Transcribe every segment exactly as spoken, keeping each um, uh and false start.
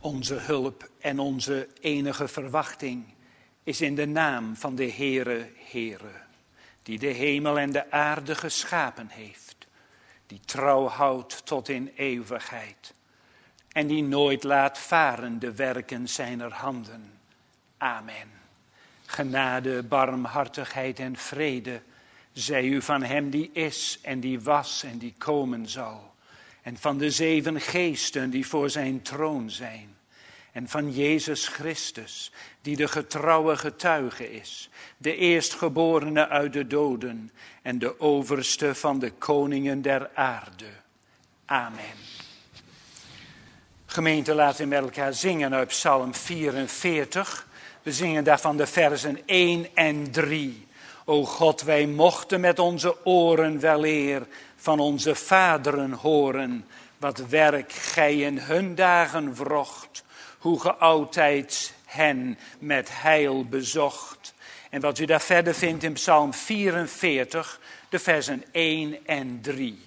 Onze hulp en onze enige verwachting is in de naam van de Heere, Heere, die de hemel en de aarde geschapen heeft, die trouw houdt tot in eeuwigheid en die nooit laat varen de werken zijner handen. Amen. Genade, barmhartigheid en vrede zij u van hem die is en die was en die komen zal, en van de zeven geesten die voor zijn troon zijn, en van Jezus Christus, die de getrouwe getuige is, de eerstgeborene uit de doden en de overste van de koningen der aarde. Amen. Gemeente, laten we met elkaar zingen uit Psalm vierenveertig. We zingen daarvan de versen één en drie. O God, wij mochten met onze oren weleer van onze vaderen horen, wat werk gij in hun dagen wrocht, hoe ge altijd hen met heil bezocht. En wat u daar verder vindt in Psalm vierenveertig, de versen één en drie.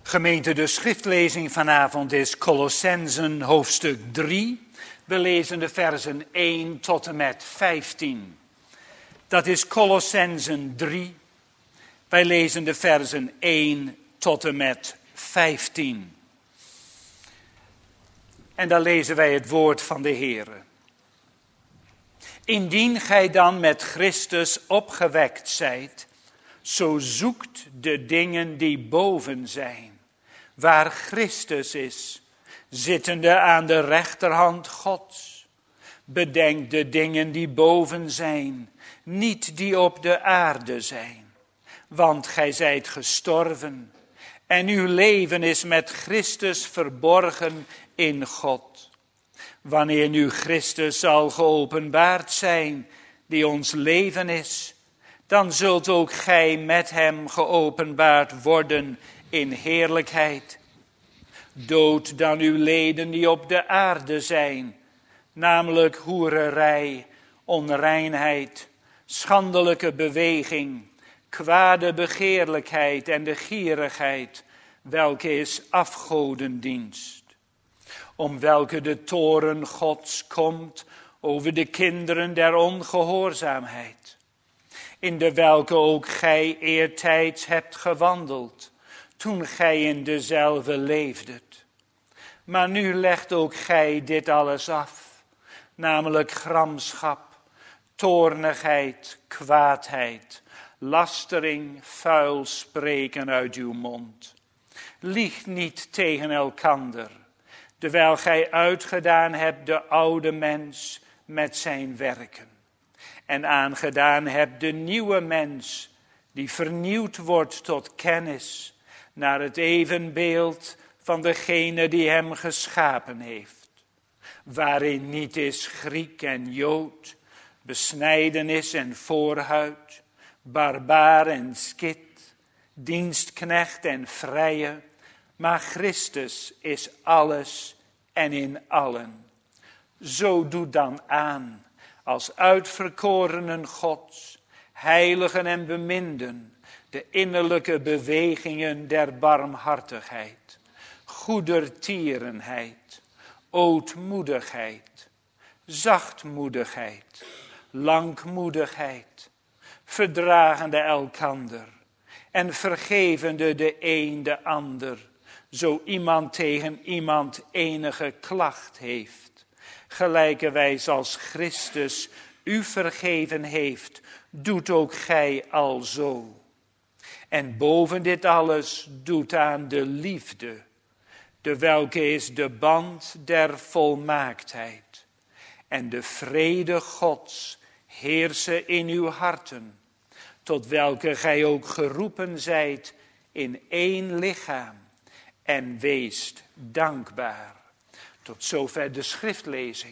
Gemeente, de schriftlezing vanavond is Kolossenzen hoofdstuk drie. We lezen de versen één tot en met vijftien. Dat is Kolossenzen drie. Wij lezen de versen één tot en met vijftien. En dan lezen wij het woord van de Heere. Indien gij dan met Christus opgewekt zijt, zo zoekt de dingen die boven zijn, waar Christus is, zittende aan de rechterhand Gods. Bedenk de dingen die boven zijn, niet die op de aarde zijn. Want gij zijt gestorven en uw leven is met Christus verborgen in God. Wanneer nu Christus zal geopenbaard zijn, die ons leven is, dan zult ook gij met hem geopenbaard worden in heerlijkheid. Dood dan uw leden die op de aarde zijn, namelijk hoererij, onreinheid, schandelijke beweging, kwade begeerlijkheid en de gierigheid, welke is afgodendienst. Om welke de toorn Gods komt over de kinderen der ongehoorzaamheid, in de welke ook gij eertijds hebt gewandeld, toen gij in dezelfde leefdet. Maar nu legt ook gij dit alles af, namelijk gramschap, toornigheid, kwaadheid, lastering, vuil spreken uit uw mond. Lieg niet tegen elkander, terwijl gij uitgedaan hebt de oude mens met zijn werken. En aangedaan hebt de nieuwe mens, die vernieuwd wordt tot kennis, naar het evenbeeld van degene die hem geschapen heeft. Waarin niet is Griek en Jood, besnijdenis en voorhuid, barbaar en skit, dienstknecht en vrije, maar Christus is alles en in allen. Zo doet dan aan, als uitverkorenen Gods, heiligen en beminden, de innerlijke bewegingen der barmhartigheid, goedertierenheid, ootmoedigheid, zachtmoedigheid, langmoedigheid, verdragende elkander en vergevende de een de ander, zo iemand tegen iemand enige klacht heeft. Gelijkerwijs als Christus u vergeven heeft, doet ook gij alzo. En boven dit alles doet aan de liefde, de welke is de band der volmaaktheid. En de vrede Gods heerse in uw harten, tot welke gij ook geroepen zijt in één lichaam, en weest dankbaar. Tot zover de schriftlezing.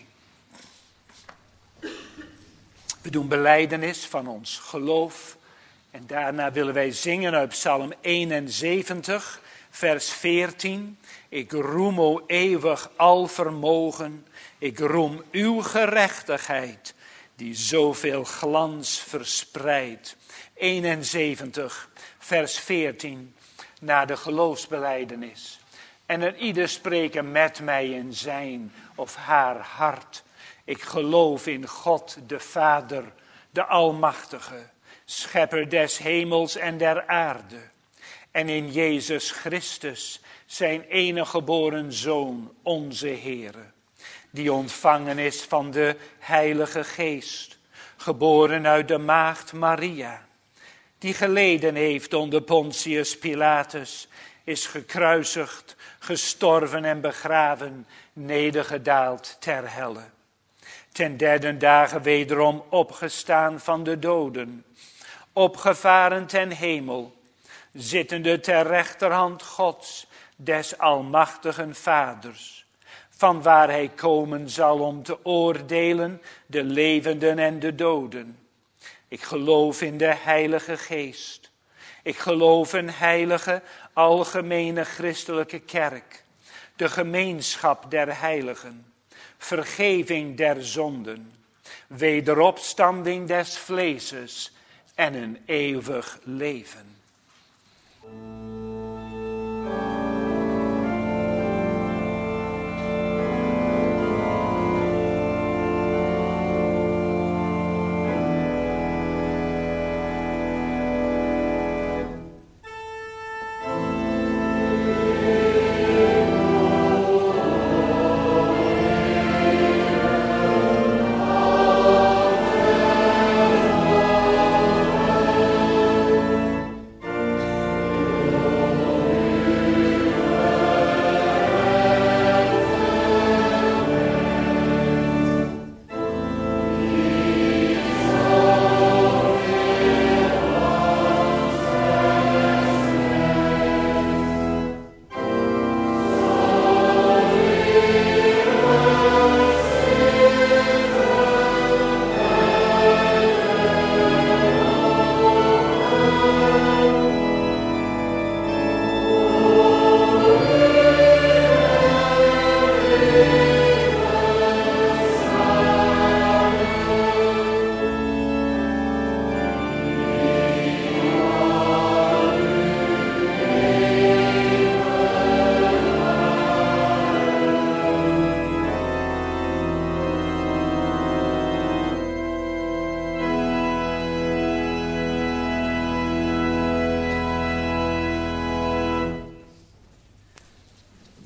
We doen belijdenis van ons geloof. En daarna willen wij zingen uit Psalm eenenzeventig, vers veertien. Ik roem, o eeuwig alvermogen, ik roem uw gerechtigheid, die zoveel glans verspreidt. eenenzeventig, vers veertien, na de geloofsbelijdenis. En er ieder spreken met mij in zijn of haar hart. Ik geloof in God de Vader, de Almachtige, schepper des hemels en der aarde. En in Jezus Christus, zijn enige geboren Zoon, onze Heere, die ontvangen is van de Heilige Geest, geboren uit de maagd Maria, die geleden heeft onder Pontius Pilatus, is gekruisigd, gestorven en begraven, nedergedaald ter helle. Ten derde dagen wederom opgestaan van de doden, opgevaren ten hemel, zittende ter rechterhand Gods, des almachtigen Vaders, van waar hij komen zal om te oordelen de levenden en de doden. Ik geloof in de Heilige Geest. Ik geloof in heilige, algemene christelijke kerk, de gemeenschap der heiligen, vergeving der zonden, wederopstanding des vleeses en een eeuwig leven.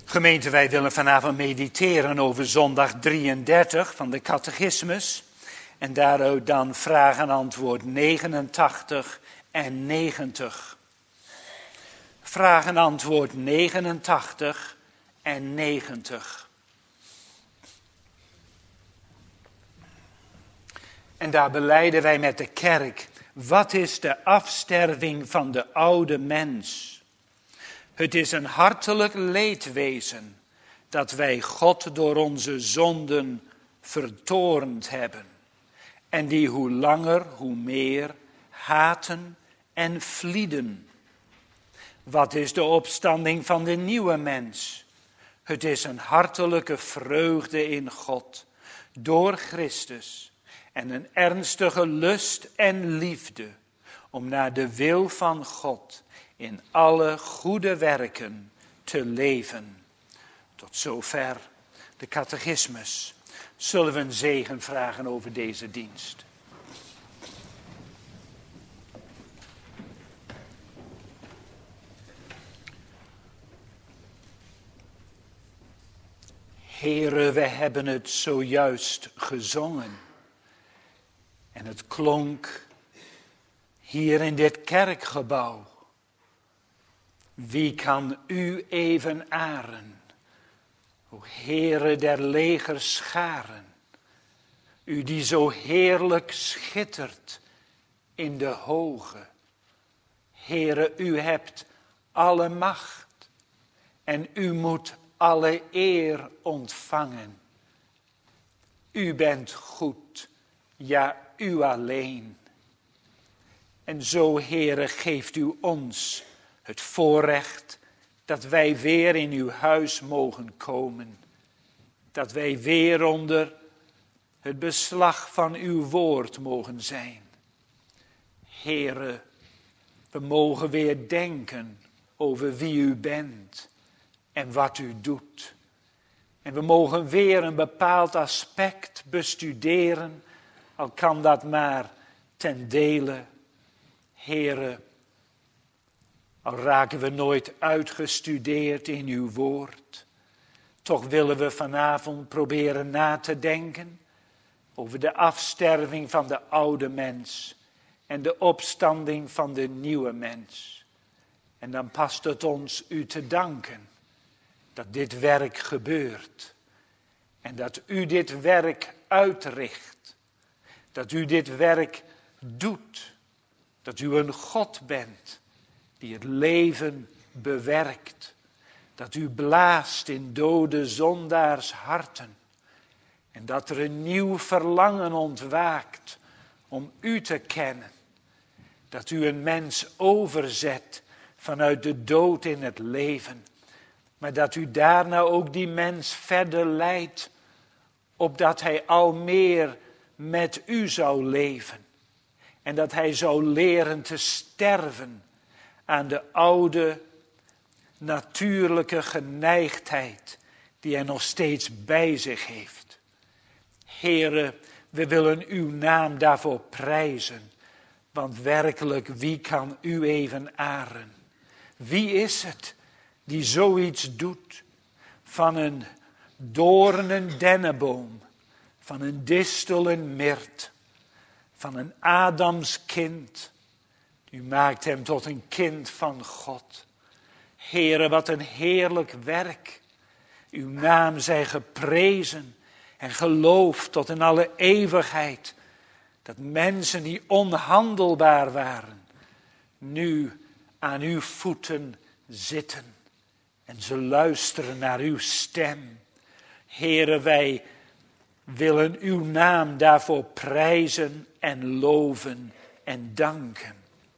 Gemeente, wij willen vanavond mediteren over zondag drieëndertig van de catechismus. En daaruit dan vraag en antwoord negenentachtig en negentig. Vraag en antwoord negenentachtig en negentig. En daar belijden wij met de kerk. Wat is de afsterving van de oude mens? Het is een hartelijk leedwezen dat wij God door onze zonden vertoornd hebben. En die hoe langer, hoe meer haten en vlieden. Wat is de opstanding van de nieuwe mens? Het is een hartelijke vreugde in God, door Christus. En een ernstige lust en liefde om naar de wil van God in alle goede werken te leven. Tot zover de catechismus. Zullen we een zegen vragen over deze dienst? Heere, we hebben het zojuist gezongen. En het klonk hier in dit kerkgebouw. Wie kan u evenaren, o Heere der legerscharen, u die zo heerlijk schittert in de hoge. Heere, u hebt alle macht en u moet alle eer ontvangen. U bent goed, ja, u alleen. En zo, Heere, geeft u ons het voorrecht dat wij weer in uw huis mogen komen. Dat wij weer onder het beslag van uw woord mogen zijn. Heere, we mogen weer denken over wie u bent en wat u doet. En we mogen weer een bepaald aspect bestuderen, al kan dat maar ten dele. Heere, al raken we nooit uitgestudeerd in uw woord, toch willen we vanavond proberen na te denken over de afsterving van de oude mens en de opstanding van de nieuwe mens. En dan past het ons u te danken dat dit werk gebeurt en dat u dit werk uitricht, dat u dit werk doet, dat u een God bent die het leven bewerkt, dat u blaast in dode zondaars harten en dat er een nieuw verlangen ontwaakt om u te kennen, dat u een mens overzet vanuit de dood in het leven, maar dat u daarna ook die mens verder leidt, opdat hij al meer met u zou leven en dat hij zou leren te sterven aan de oude natuurlijke geneigdheid die hij nog steeds bij zich heeft. Heere, we willen uw naam daarvoor prijzen, want werkelijk, wie kan u evenaren? Wie is het die zoiets doet van een doornen dennenboom, van een distel en mirt, van een Adams kind? U maakt hem tot een kind van God. Heere, wat een heerlijk werk. Uw naam zij geprezen en geloofd tot in alle eeuwigheid. Dat mensen die onhandelbaar waren, nu aan uw voeten zitten. En ze luisteren naar uw stem. Heere, wij willen uw naam daarvoor prijzen en loven en danken.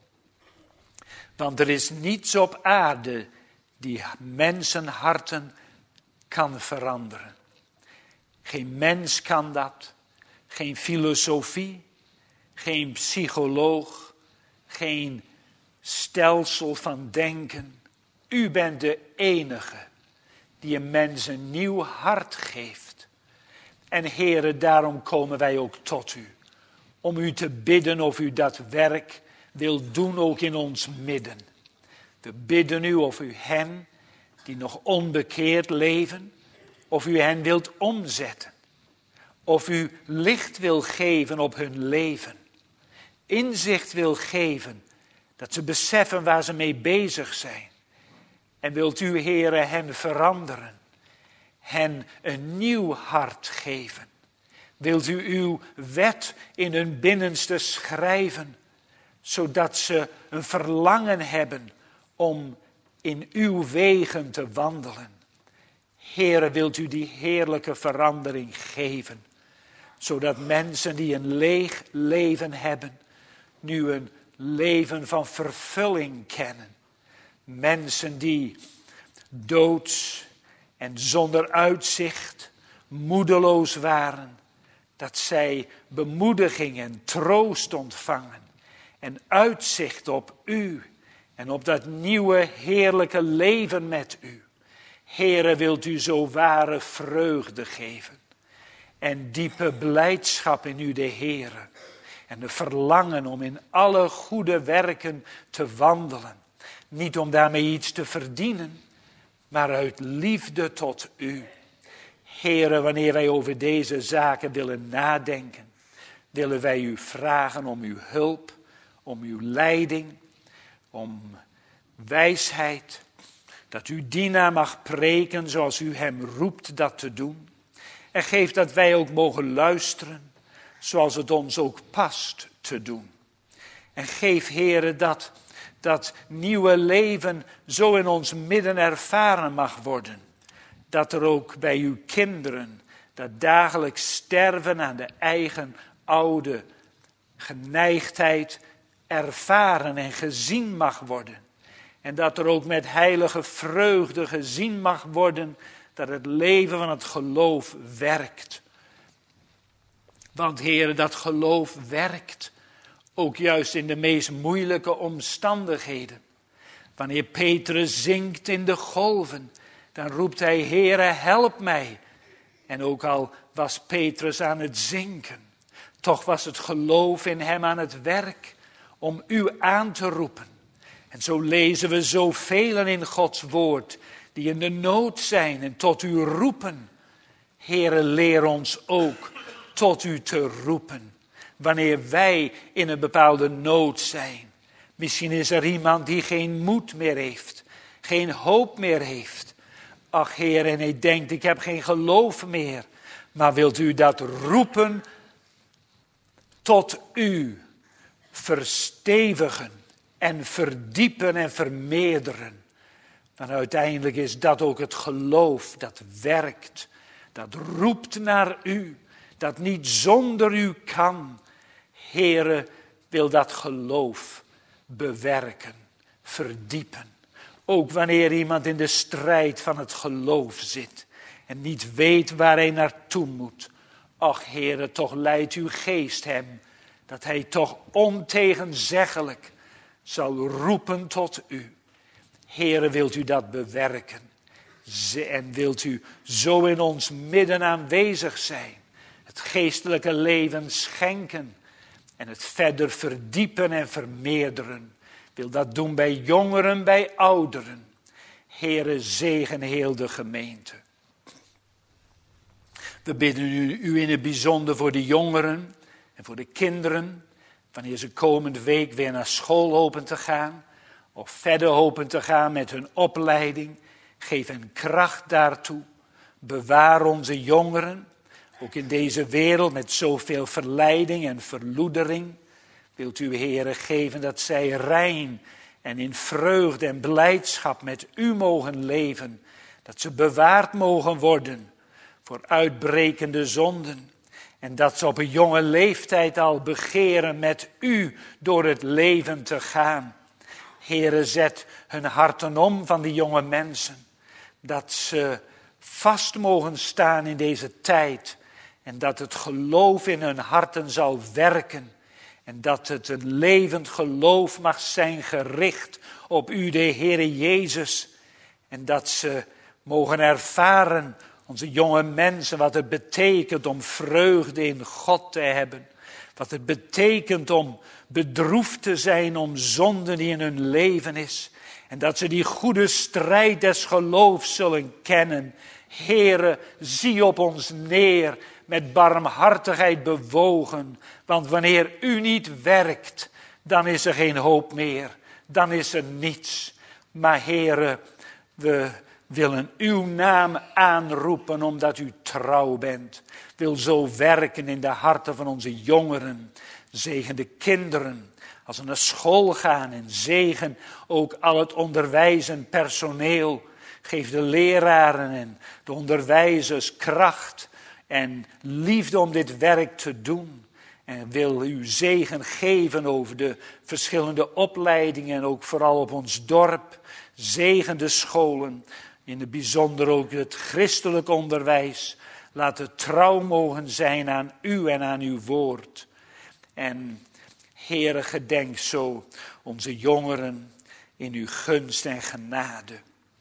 Want er is niets op aarde die mensenharten kan veranderen. Geen mens kan dat, geen filosofie, geen psycholoog, geen stelsel van denken. U bent de enige die een mens een nieuw hart geeft. En Heere, daarom komen wij ook tot u. Om u te bidden of u dat werk wil doen ook in ons midden. We bidden u of u hen die nog onbekeerd leven, of u hen wilt omzetten. Of u licht wil geven op hun leven. Inzicht wil geven, dat ze beseffen waar ze mee bezig zijn. En wilt u, Heere, hen veranderen. Hen een nieuw hart geven. Wilt u uw wet in hun binnenste schrijven, zodat ze een verlangen hebben om in uw wegen te wandelen. Heere, wilt u die heerlijke verandering geven, zodat mensen die een leeg leven hebben, nu een leven van vervulling kennen. Mensen die doods en zonder uitzicht, moedeloos waren, dat zij bemoediging en troost ontvangen en uitzicht op u en op dat nieuwe heerlijke leven met u. Heere, wilt u zo ware vreugde geven en diepe blijdschap in u, de Heere, en de verlangen om in alle goede werken te wandelen. Niet om daarmee iets te verdienen, maar uit liefde tot u. Heere, wanneer wij over deze zaken willen nadenken, willen wij u vragen om uw hulp, om uw leiding, om wijsheid. Dat uw dienaar mag preken zoals u hem roept dat te doen. En geef dat wij ook mogen luisteren zoals het ons ook past te doen. En geef, Heere, dat dat nieuwe leven zo in ons midden ervaren mag worden. Dat er ook bij uw kinderen dat dagelijks sterven aan de eigen oude geneigdheid ervaren en gezien mag worden. En dat er ook met heilige vreugde gezien mag worden dat het leven van het geloof werkt. Want, Heere, dat geloof werkt ook juist in de meest moeilijke omstandigheden. Wanneer Petrus zinkt in de golven, dan roept hij, Heere, help mij. En ook al was Petrus aan het zinken, toch was het geloof in hem aan het werk om u aan te roepen. En zo lezen we zoveel in Gods woord die in de nood zijn en tot u roepen. Heere, leer ons ook tot u te roepen. Wanneer wij in een bepaalde nood zijn. Misschien is er iemand die geen moed meer heeft. Geen hoop meer heeft. Ach, Heer, en hij denkt, ik heb geen geloof meer. Maar wilt u dat roepen tot u verstevigen en verdiepen en vermeerderen. Want uiteindelijk is dat ook het geloof dat werkt. Dat roept naar u. Dat niet zonder u kan. Heere, wil dat geloof bewerken, verdiepen. Ook wanneer iemand in de strijd van het geloof zit en niet weet waar hij naartoe moet. Ach, Heere, toch leidt uw geest hem, dat hij toch ontegenzeggelijk zal roepen tot u. Heere, wilt u dat bewerken? En wilt u zo in ons midden aanwezig zijn? Het geestelijke leven schenken en het verder verdiepen en vermeerderen. Wil dat doen bij jongeren, bij ouderen. Heere, zegen heel de gemeente. We bidden u, u in het bijzonder voor de jongeren en voor de kinderen. Wanneer ze komende week weer naar school hopen te gaan. Of verder hopen te gaan met hun opleiding. Geef hen kracht daartoe. Bewaar onze jongeren. Ook in deze wereld met zoveel verleiding en verloedering. Wilt u, Heere, geven dat zij rein en in vreugde en blijdschap met u mogen leven. Dat ze bewaard mogen worden voor uitbrekende zonden. En dat ze op een jonge leeftijd al begeren met u door het leven te gaan. Heere, zet hun harten om van die jonge mensen. Dat ze vast mogen staan in deze tijd. En dat het geloof in hun harten zal werken. En dat het een levend geloof mag zijn gericht op u, de Heere Jezus. En dat ze mogen ervaren, onze jonge mensen, wat het betekent om vreugde in God te hebben. Wat het betekent om bedroefd te zijn om zonde die in hun leven is. En dat ze die goede strijd des geloofs zullen kennen. Heere, zie op ons neer, met barmhartigheid bewogen. Want wanneer u niet werkt, dan is er geen hoop meer. Dan is er niets. Maar Heere, we willen uw naam aanroepen omdat u trouw bent. Wil zo werken in de harten van onze jongeren. Zegen de kinderen als ze naar school gaan en zegen ook al het onderwijzend personeel. Geef de leraren en de onderwijzers kracht en liefde om dit werk te doen. En wil u zegen geven over de verschillende opleidingen en ook vooral op ons dorp. Zegen de scholen, in het bijzonder ook het christelijk onderwijs. Laat het trouw mogen zijn aan u en aan uw woord. En Heere, gedenk zo onze jongeren in uw gunst en genade.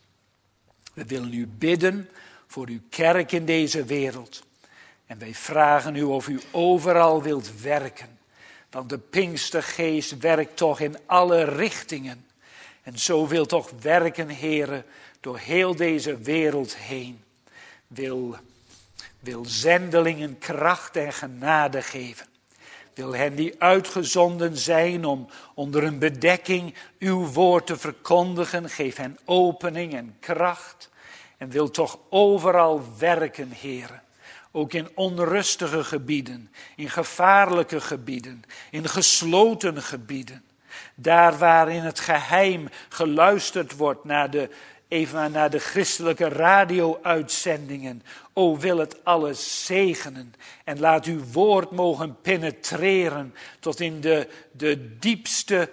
We willen u bidden voor uw kerk in deze wereld. En wij vragen u of u overal wilt werken. Want de Pinkstergeest werkt toch in alle richtingen. En zo wil toch werken, Heere, door heel deze wereld heen. Wil, wil zendelingen kracht en genade geven. Wil hen die uitgezonden zijn om onder een bedekking uw woord te verkondigen. Geef hen opening en kracht. En wil toch overal werken, Heere. Ook in onrustige gebieden, in gevaarlijke gebieden, in gesloten gebieden. Daar waar in het geheim geluisterd wordt naar de, even naar de christelijke radio-uitzendingen. O, wil het alles zegenen en laat uw woord mogen penetreren tot in de, de diepste,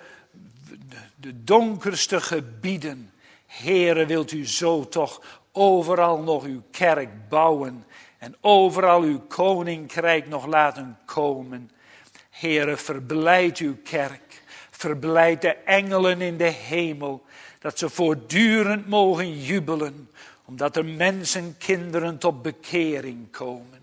de donkerste gebieden. Heere, wilt u zo toch overal nog uw kerk bouwen en overal uw koninkrijk nog laten komen. Heere, verblijd uw kerk, verblijd de engelen in de hemel, dat ze voortdurend mogen jubelen, omdat er mensen, kinderen tot bekering komen.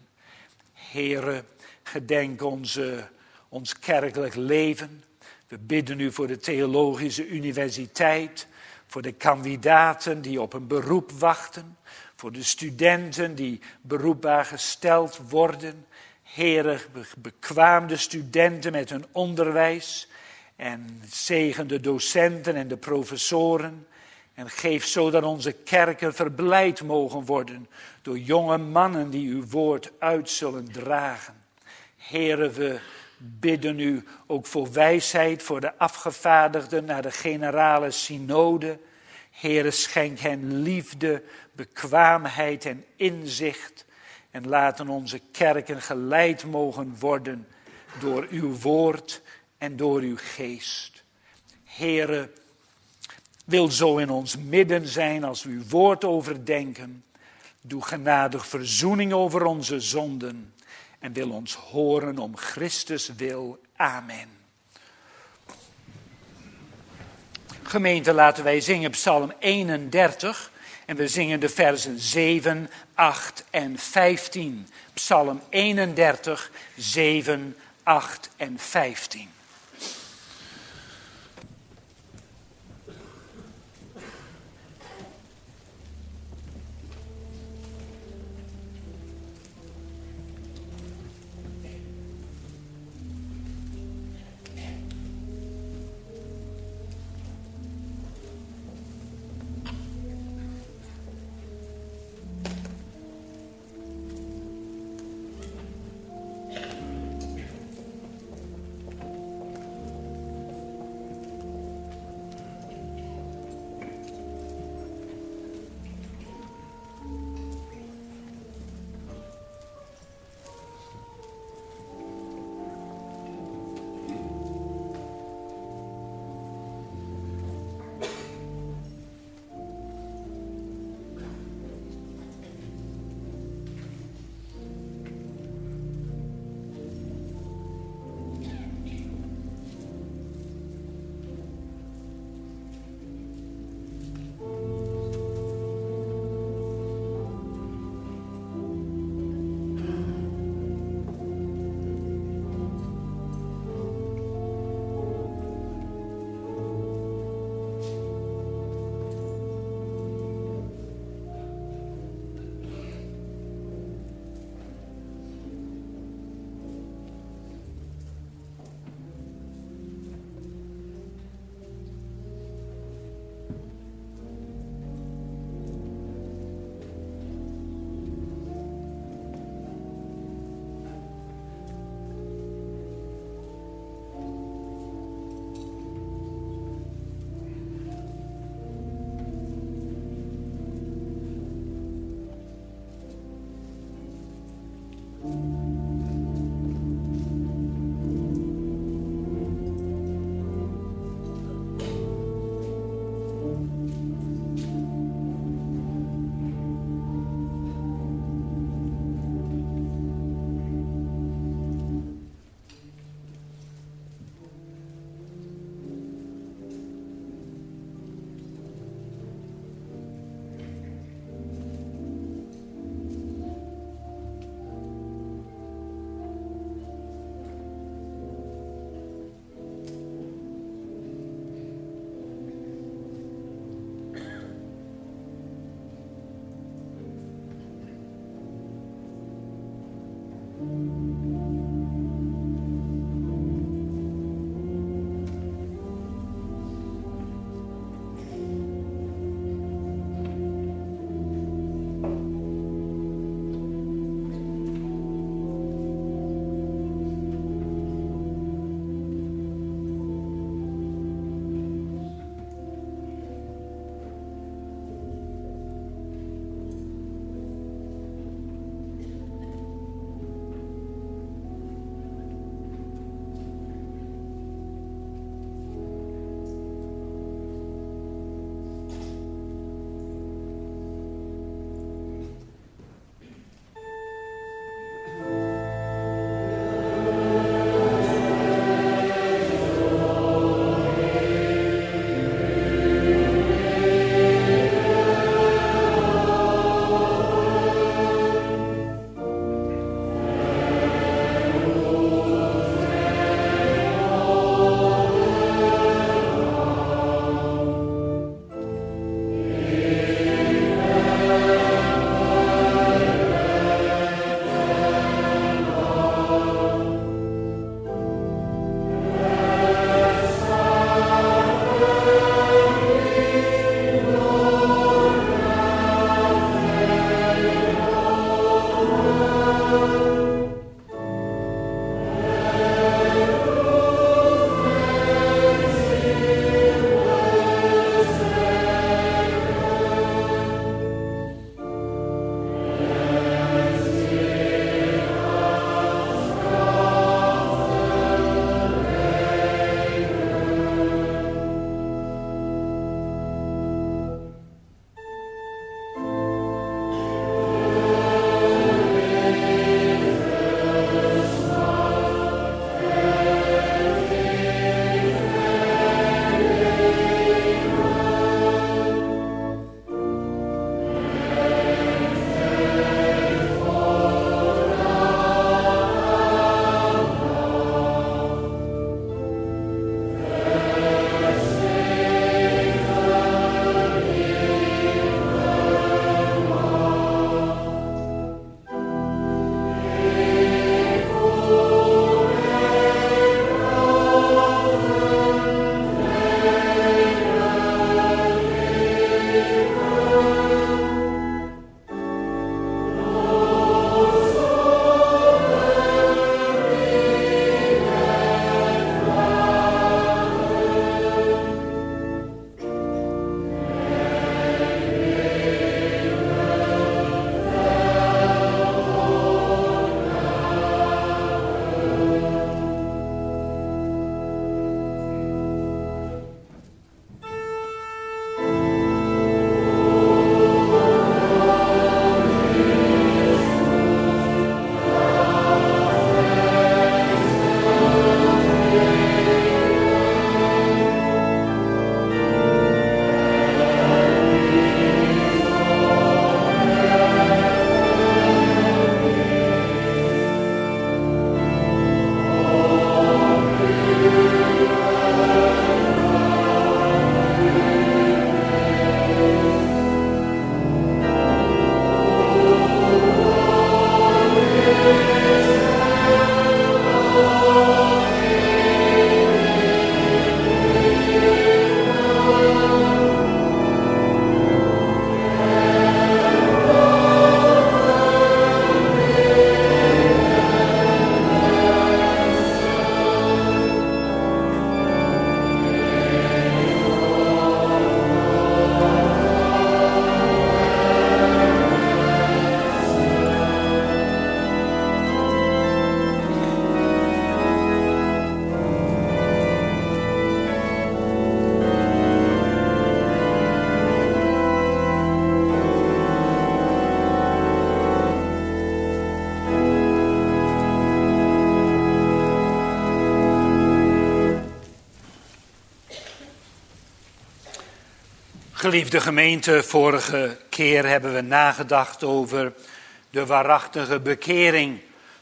Heere, gedenk onze, ons kerkelijk leven. We bidden u voor de Theologische Universiteit, voor de kandidaten die op een beroep wachten, voor de studenten die beroepbaar gesteld worden. Heere, bekwaam de studenten met hun onderwijs en zegen de docenten en de professoren. En geef zodat onze kerken verblijd mogen worden door jonge mannen die uw woord uit zullen dragen. Heere, we bidden u ook voor wijsheid voor de afgevaardigden naar de generale synode. Heere, schenk hen liefde, bekwaamheid en inzicht. En laten onze kerken geleid mogen worden door uw woord en door uw geest. Heere, wil zo in ons midden zijn als we uw woord overdenken. Doe genadig verzoening over onze zonden. En wil ons horen om Christus wil. Amen. Gemeente, laten wij zingen Psalm eenendertig. En we zingen de versen zeven, acht en vijftien. Psalm eenendertig, zeven, acht en vijftien. Geliefde gemeente, vorige keer hebben we nagedacht over de waarachtige bekering.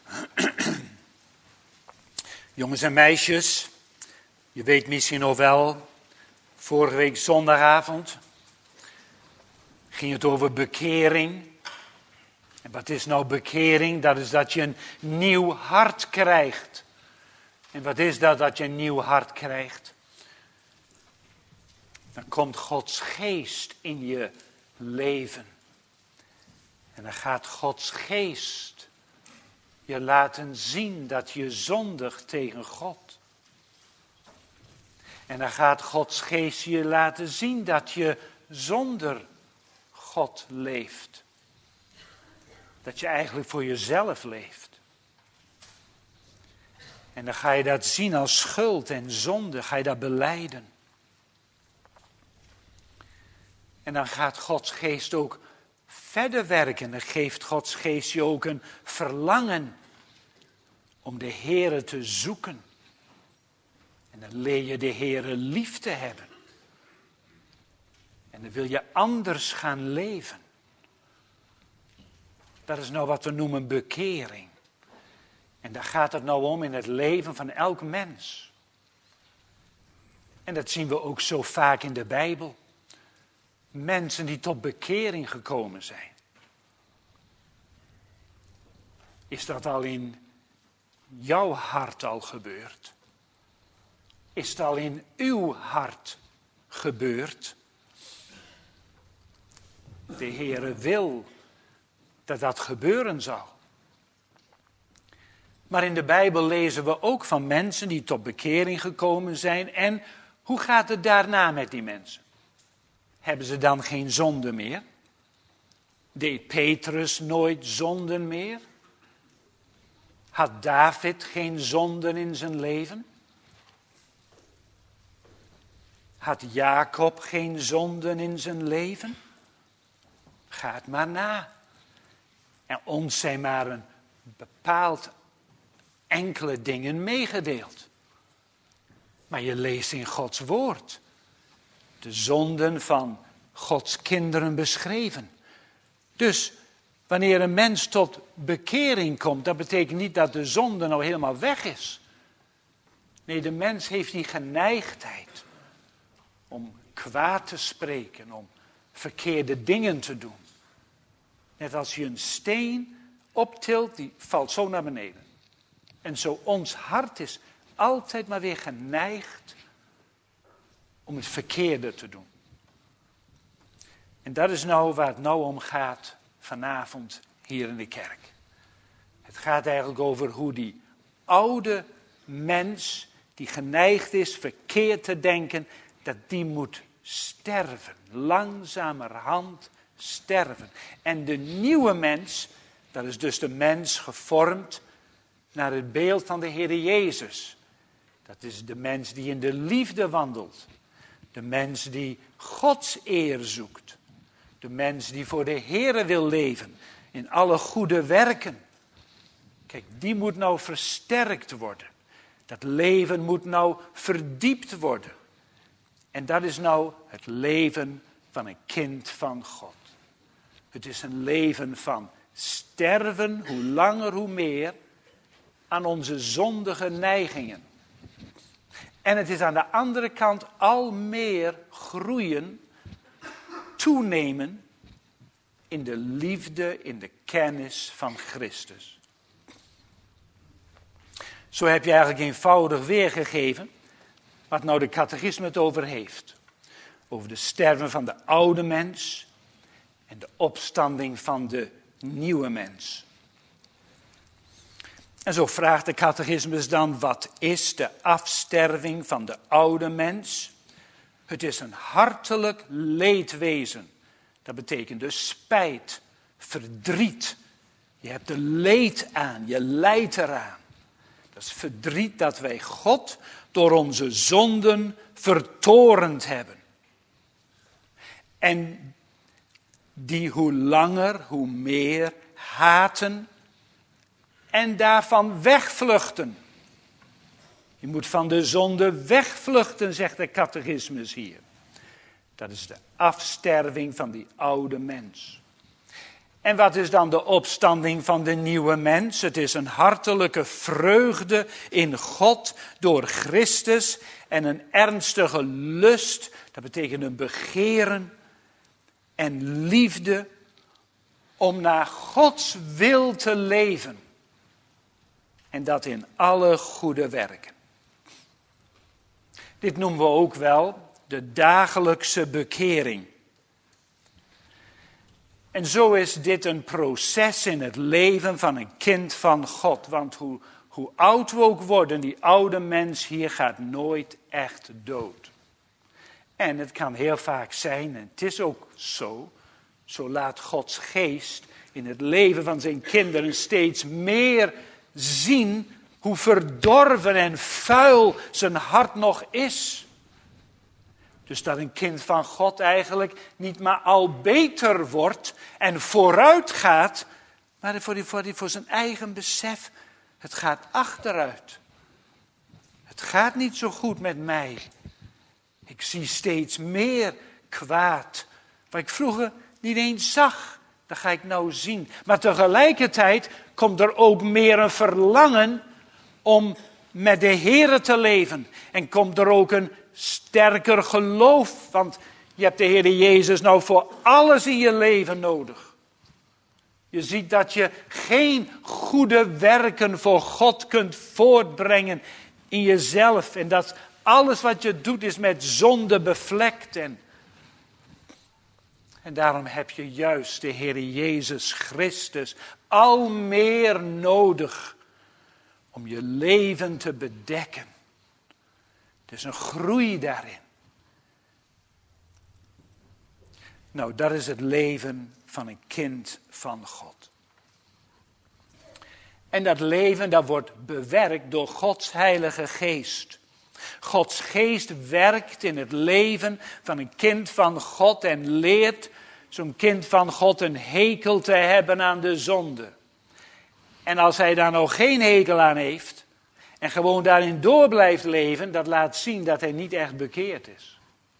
Jongens en meisjes, je weet misschien nog wel, vorige week zondagavond ging het over bekering. En wat is nou bekering? Dat is dat je een nieuw hart krijgt. En wat is dat, dat je een nieuw hart krijgt? Dan komt Gods geest in je leven. En dan gaat Gods geest je laten zien dat je zondigt tegen God. En dan gaat Gods geest je laten zien dat je zonder God leeft. Dat je eigenlijk voor jezelf leeft. En dan ga je dat zien als schuld en zonde, ga je dat belijden. En dan gaat Gods geest ook verder werken. Dan geeft Gods geest je ook een verlangen om de Heere te zoeken. En dan leer je de Heere lief te hebben. En dan wil je anders gaan leven. Dat is nou wat we noemen bekering. En daar gaat het nou om in het leven van elk mens. En dat zien we ook zo vaak in de Bijbel. Mensen die tot bekering gekomen zijn. Is dat al in jouw hart al gebeurd? Is het al in uw hart gebeurd? De Heere wil dat dat gebeuren zal. Maar in de Bijbel lezen we ook van mensen die tot bekering gekomen zijn. En hoe gaat het daarna met die mensen? Hebben ze dan geen zonde meer? Deed Petrus nooit zonden meer? Had David geen zonden in zijn leven? Had Jacob geen zonden in zijn leven? Ga het maar na. En ons zijn maar een bepaald enkele dingen meegedeeld. Maar je leest in Gods woord de zonden van Gods kinderen beschreven. Dus wanneer een mens tot bekering komt, dat betekent niet dat de zonde nou helemaal weg is. Nee, de mens heeft die geneigdheid om kwaad te spreken, om verkeerde dingen te doen. Net als je een steen optilt, die valt zo naar beneden. En zo ons hart is altijd maar weer geneigd om het verkeerde te doen. En dat is nou waar het nou om gaat vanavond hier in de kerk. Het gaat eigenlijk over hoe die oude mens die geneigd is verkeerd te denken, dat die moet sterven. Langzamerhand sterven. En de nieuwe mens, dat is dus de mens gevormd naar het beeld van de Heer Jezus. Dat is de mens die in de liefde wandelt. De mens die Gods eer zoekt. De mens die voor de Heere wil leven. In alle goede werken. Kijk, die moet nou versterkt worden. Dat leven moet nou verdiept worden. En dat is nou het leven van een kind van God. Het is een leven van sterven, hoe langer hoe meer, aan onze zondige neigingen. En het is aan de andere kant al meer groeien, toenemen in de liefde, in de kennis van Christus. Zo heb je eigenlijk eenvoudig weergegeven wat nou de catechisme het over heeft. Over de sterven van de oude mens en de opstanding van de nieuwe mens. En zo vraagt de catechismus dan, wat is de afsterving van de oude mens? Het is een hartelijk leedwezen. Dat betekent dus spijt, verdriet. Je hebt er leed aan, je lijdt eraan. Dat is verdriet dat wij God door onze zonden vertorend hebben. En die hoe langer, hoe meer haten en daarvan wegvluchten. Je moet van de zonde wegvluchten, zegt de catechismus hier. Dat is de afsterving van die oude mens. En wat is dan de opstanding van de nieuwe mens? Het is een hartelijke vreugde in God door Christus en een ernstige lust, dat betekent een begeren en liefde om naar Gods wil te leven. En dat in alle goede werken. Dit noemen we ook wel de dagelijkse bekering. En zo is dit een proces in het leven van een kind van God. Want hoe, hoe oud we ook worden, die oude mens hier gaat nooit echt dood. En het kan heel vaak zijn, en het is ook zo, zo laat Gods geest in het leven van zijn kinderen steeds meer zien hoe verdorven en vuil zijn hart nog is. Dus dat een kind van God eigenlijk niet maar al beter wordt en vooruit gaat, maar voor, die, voor, die, voor zijn eigen besef, het gaat achteruit. Het gaat niet zo goed met mij. Ik zie steeds meer kwaad, wat ik vroeger niet eens zag. Dat ga ik nou zien. Maar tegelijkertijd komt er ook meer een verlangen om met de Here te leven. En komt er ook een sterker geloof. Want je hebt de Heer Jezus nou voor alles in je leven nodig. Je ziet dat je geen goede werken voor God kunt voortbrengen in jezelf. En dat alles wat je doet is met zonde bevlekt. En, en daarom heb je juist de Heer Jezus Christus al meer nodig om je leven te bedekken. Het is een groei daarin. Nou, dat is het leven van een kind van God. En dat leven, dat wordt bewerkt door Gods Heilige Geest. Gods Geest werkt in het leven van een kind van God en leert zo'n kind van God een hekel te hebben aan de zonde. En als hij daar nog geen hekel aan heeft en gewoon daarin door blijft leven, dat laat zien dat hij niet echt bekeerd is.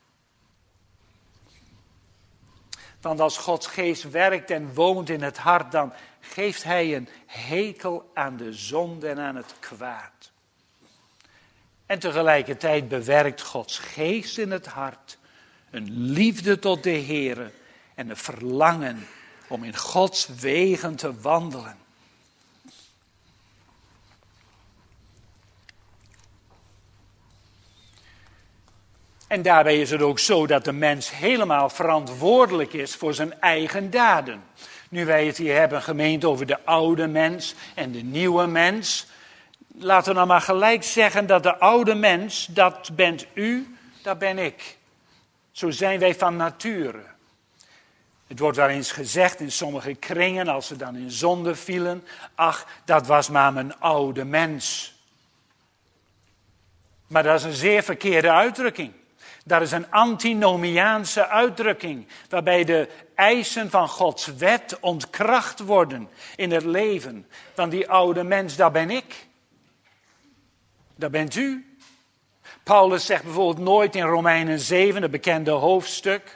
Want als Gods Geest werkt en woont in het hart, dan geeft hij een hekel aan de zonde en aan het kwaad. En tegelijkertijd bewerkt Gods Geest in het hart een liefde tot de Heere en een verlangen om in Gods wegen te wandelen. En daarbij is het ook zo dat de mens helemaal verantwoordelijk is voor zijn eigen daden. Nu wij het hier hebben gemeend over de oude mens en de nieuwe mens. Laten we dan maar gelijk zeggen dat de oude mens, dat bent u, dat ben ik. Zo zijn wij van nature. Het wordt wel eens gezegd in sommige kringen, als ze dan in zonde vielen, ach, dat was maar mijn oude mens. Maar dat is een zeer verkeerde uitdrukking. Dat is een antinomiaanse uitdrukking, waarbij de eisen van Gods wet ontkracht worden in het leven. Want die oude mens, dat ben ik. Dat bent u. Paulus zegt bijvoorbeeld nooit in Romeinen zeven, het bekende hoofdstuk.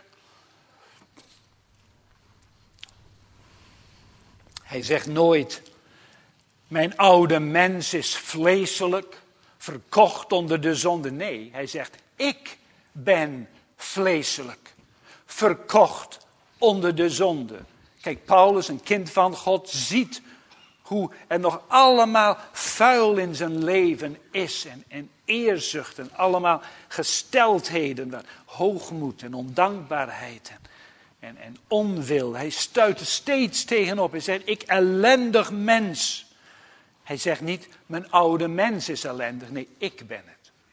Hij zegt nooit, mijn oude mens is vleeselijk, verkocht onder de zonde. Nee, hij zegt, ik ben vleeselijk, verkocht onder de zonde. Kijk, Paulus, een kind van God, ziet hoe er nog allemaal vuil in zijn leven is. En, en eerzucht en allemaal gesteldheden. Hoogmoed en ondankbaarheid en, en, en onwil. Hij stuit er steeds tegenop. Hij zegt, ik ellendig mens. Hij zegt niet, mijn oude mens is ellendig. Nee, ik ben het.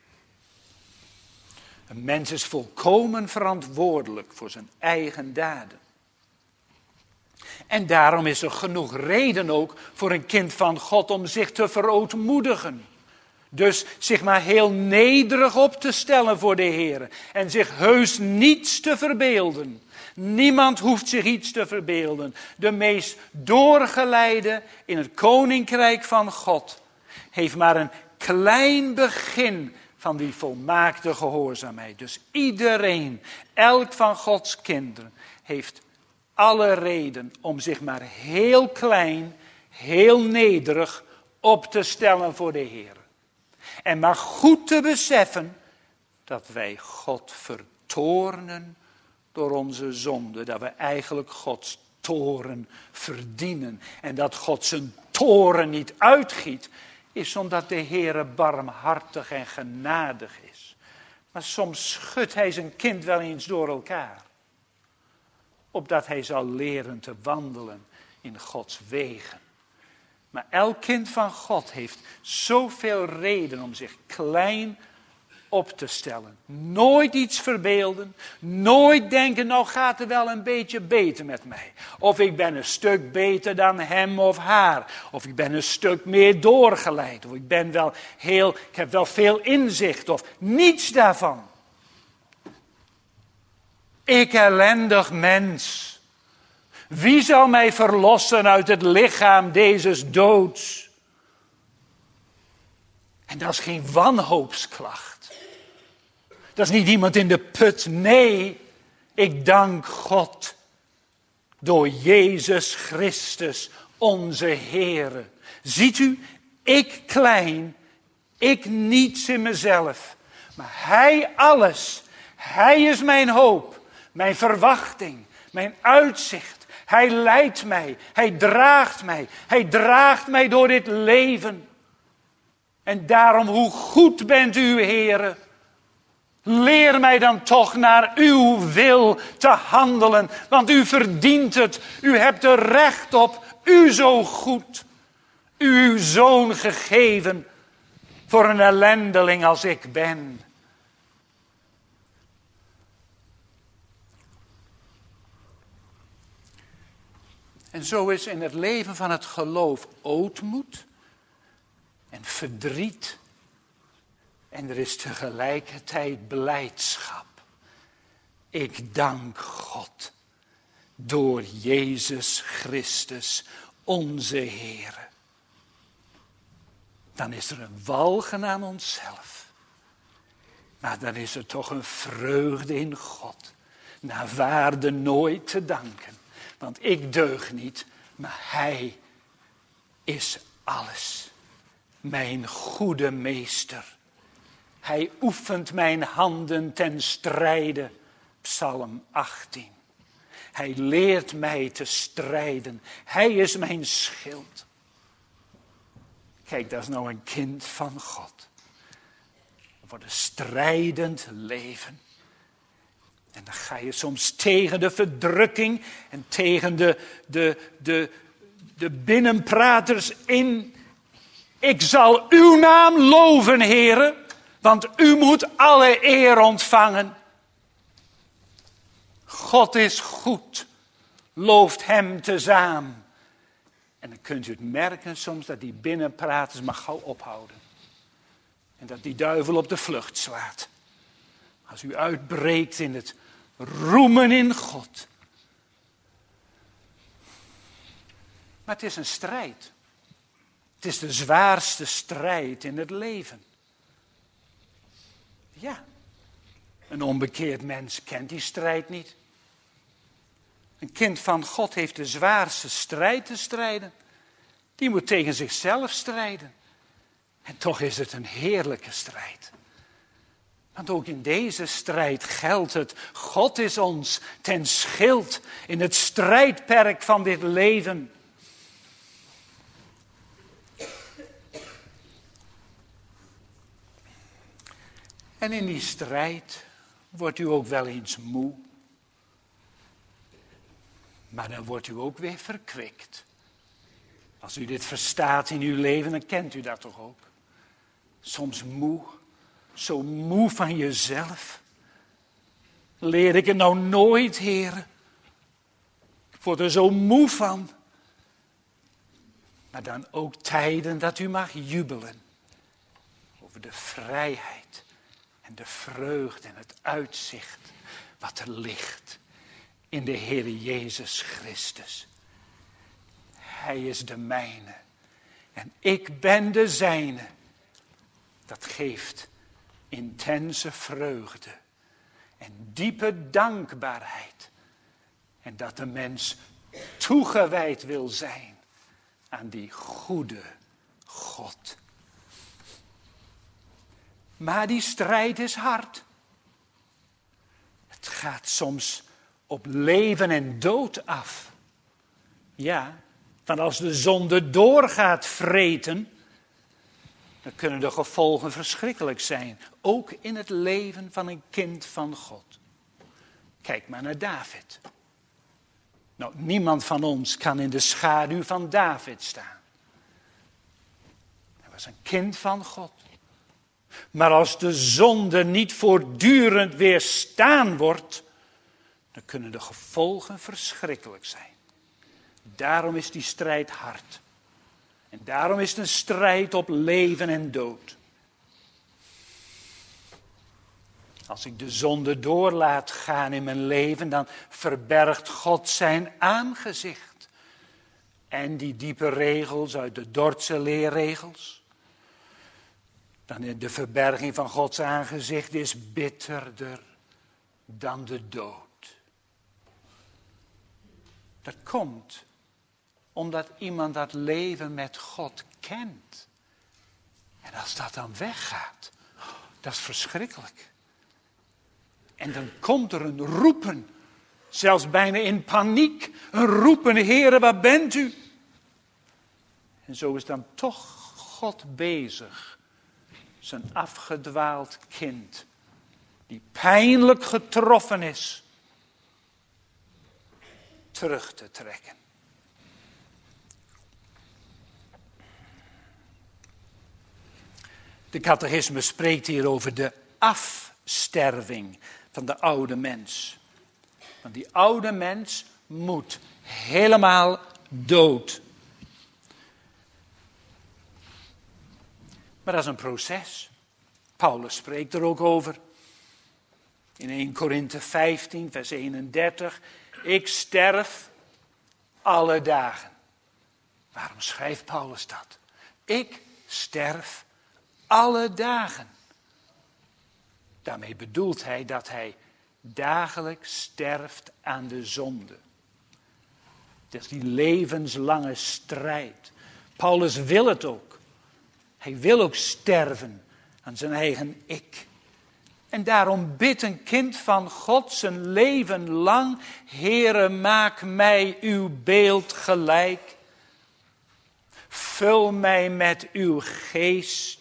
Een mens is volkomen verantwoordelijk voor zijn eigen daden. En daarom is er genoeg reden ook voor een kind van God om zich te verootmoedigen. Dus zich maar heel nederig op te stellen voor de Heer. En zich heus niets te verbeelden. Niemand hoeft zich iets te verbeelden. De meest doorgeleide in het koninkrijk van God heeft maar een klein begin van die volmaakte gehoorzaamheid. Dus iedereen, elk van Gods kinderen, heeft alle reden om zich maar heel klein, heel nederig op te stellen voor de Heer. En maar goed te beseffen dat wij God vertoornen door onze zonde. Dat we eigenlijk Gods toorn verdienen. En dat God zijn toorn niet uitgiet, is omdat de Heere barmhartig en genadig is. Maar soms schudt hij zijn kind wel eens door elkaar. Opdat hij zal leren te wandelen in Gods wegen. Maar elk kind van God heeft zoveel reden om zich klein op te stellen. Nooit iets verbeelden. Nooit denken, nou gaat het wel een beetje beter met mij. Of ik ben een stuk beter dan hem of haar. Of ik ben een stuk meer doorgeleid. Of ik ben wel heel, ik heb wel veel inzicht. Of niets daarvan. Ik ellendig mens. Wie zal mij verlossen uit het lichaam dezes doods? En dat is geen wanhoopsklacht. Dat is niet iemand in de put. Nee, ik dank God door Jezus Christus, onze Heere. Ziet u, ik klein, ik niets in mezelf. Maar Hij alles. Hij is mijn hoop, mijn verwachting, mijn uitzicht. Hij leidt mij, Hij draagt mij, Hij draagt mij door dit leven. En daarom, hoe goed bent u, Heere. Leer mij dan toch naar uw wil te handelen, want u verdient het. U hebt er recht op, u zo goed. U uw zoon gegeven voor een ellendeling als ik ben. En zo is in het leven van het geloof ootmoed en verdriet. En er is tegelijkertijd blijdschap. Ik dank God door Jezus Christus, onze Heere. Dan is er een walgen aan onszelf. Maar dan is er toch een vreugde in God. Naar waarde nooit te danken. Want ik deug niet, maar Hij is alles. Mijn goede meester. Hij oefent mijn handen ten strijde. Psalm achttien. Hij leert mij te strijden. Hij is mijn schild. Kijk, dat is nou een kind van God. Voor een strijdend leven. En dan ga je soms tegen de verdrukking en tegen de, de, de, de binnenpraters in. Ik zal uw naam loven, Heere, want u moet alle eer ontvangen. God is goed, looft hem tezaam. En dan kunt u het merken soms dat die binnenpraters maar gauw ophouden. En dat die duivel op de vlucht slaat. Als u uitbreekt in het roemen in God. Maar het is een strijd. Het is de zwaarste strijd in het leven. Ja, een onbekeerd mens kent die strijd niet. Een kind van God heeft de zwaarste strijd te strijden. Die moet tegen zichzelf strijden. En toch is het een heerlijke strijd. Want ook in deze strijd geldt het. God is ons ten schild in het strijdperk van dit leven. En in die strijd wordt u ook wel eens moe. Maar dan wordt u ook weer verkwikt. Als u dit verstaat in uw leven, dan kent u dat toch ook. Soms moe, zo moe van jezelf. Leer ik het nou nooit, Heer? Ik word er zo moe van. Maar dan ook tijden dat u mag jubelen. Over de vrijheid en de vreugde en het uitzicht wat er ligt in de Heer Jezus Christus. Hij is de mijne en ik ben de zijne. Dat geeft intense vreugde en diepe dankbaarheid. En dat de mens toegewijd wil zijn aan die goede God. Maar die strijd is hard. Het gaat soms op leven en dood af. Ja, want als de zonde doorgaat vreten, dan kunnen de gevolgen verschrikkelijk zijn. Ook in het leven van een kind van God. Kijk maar naar David. Nou, niemand van ons kan in de schaduw van David staan. Hij was een kind van God. Maar als de zonde niet voortdurend weerstaan wordt, dan kunnen de gevolgen verschrikkelijk zijn. Daarom is die strijd hard. En daarom is het een strijd op leven en dood. Als ik de zonde door laat gaan in mijn leven, dan verbergt God zijn aangezicht. En die diepe regels uit de Dordtse leerregels. Dan de verberging van Gods aangezicht is bitterder dan de dood. Dat komt omdat iemand dat leven met God kent. En als dat dan weggaat, dat is verschrikkelijk. En dan komt er een roepen, zelfs bijna in paniek, een roepen, Heere, waar bent u? En zo is dan toch God bezig, zijn afgedwaald kind, die pijnlijk getroffen is, terug te trekken. De catechisme spreekt hier over de afsterving van de oude mens. Want die oude mens moet helemaal dood. Maar dat is een proces. Paulus spreekt er ook over. In eerste Korinthe vijftien, vers eenendertig. Ik sterf alle dagen. Waarom schrijft Paulus dat? Ik sterf alle dagen. Daarmee bedoelt hij dat hij dagelijks sterft aan de zonde. Het is die levenslange strijd. Paulus wil het ook. Hij wil ook sterven aan zijn eigen ik. En daarom bidt een kind van God zijn leven lang: Heere, maak mij uw beeld gelijk. Vul mij met uw geest.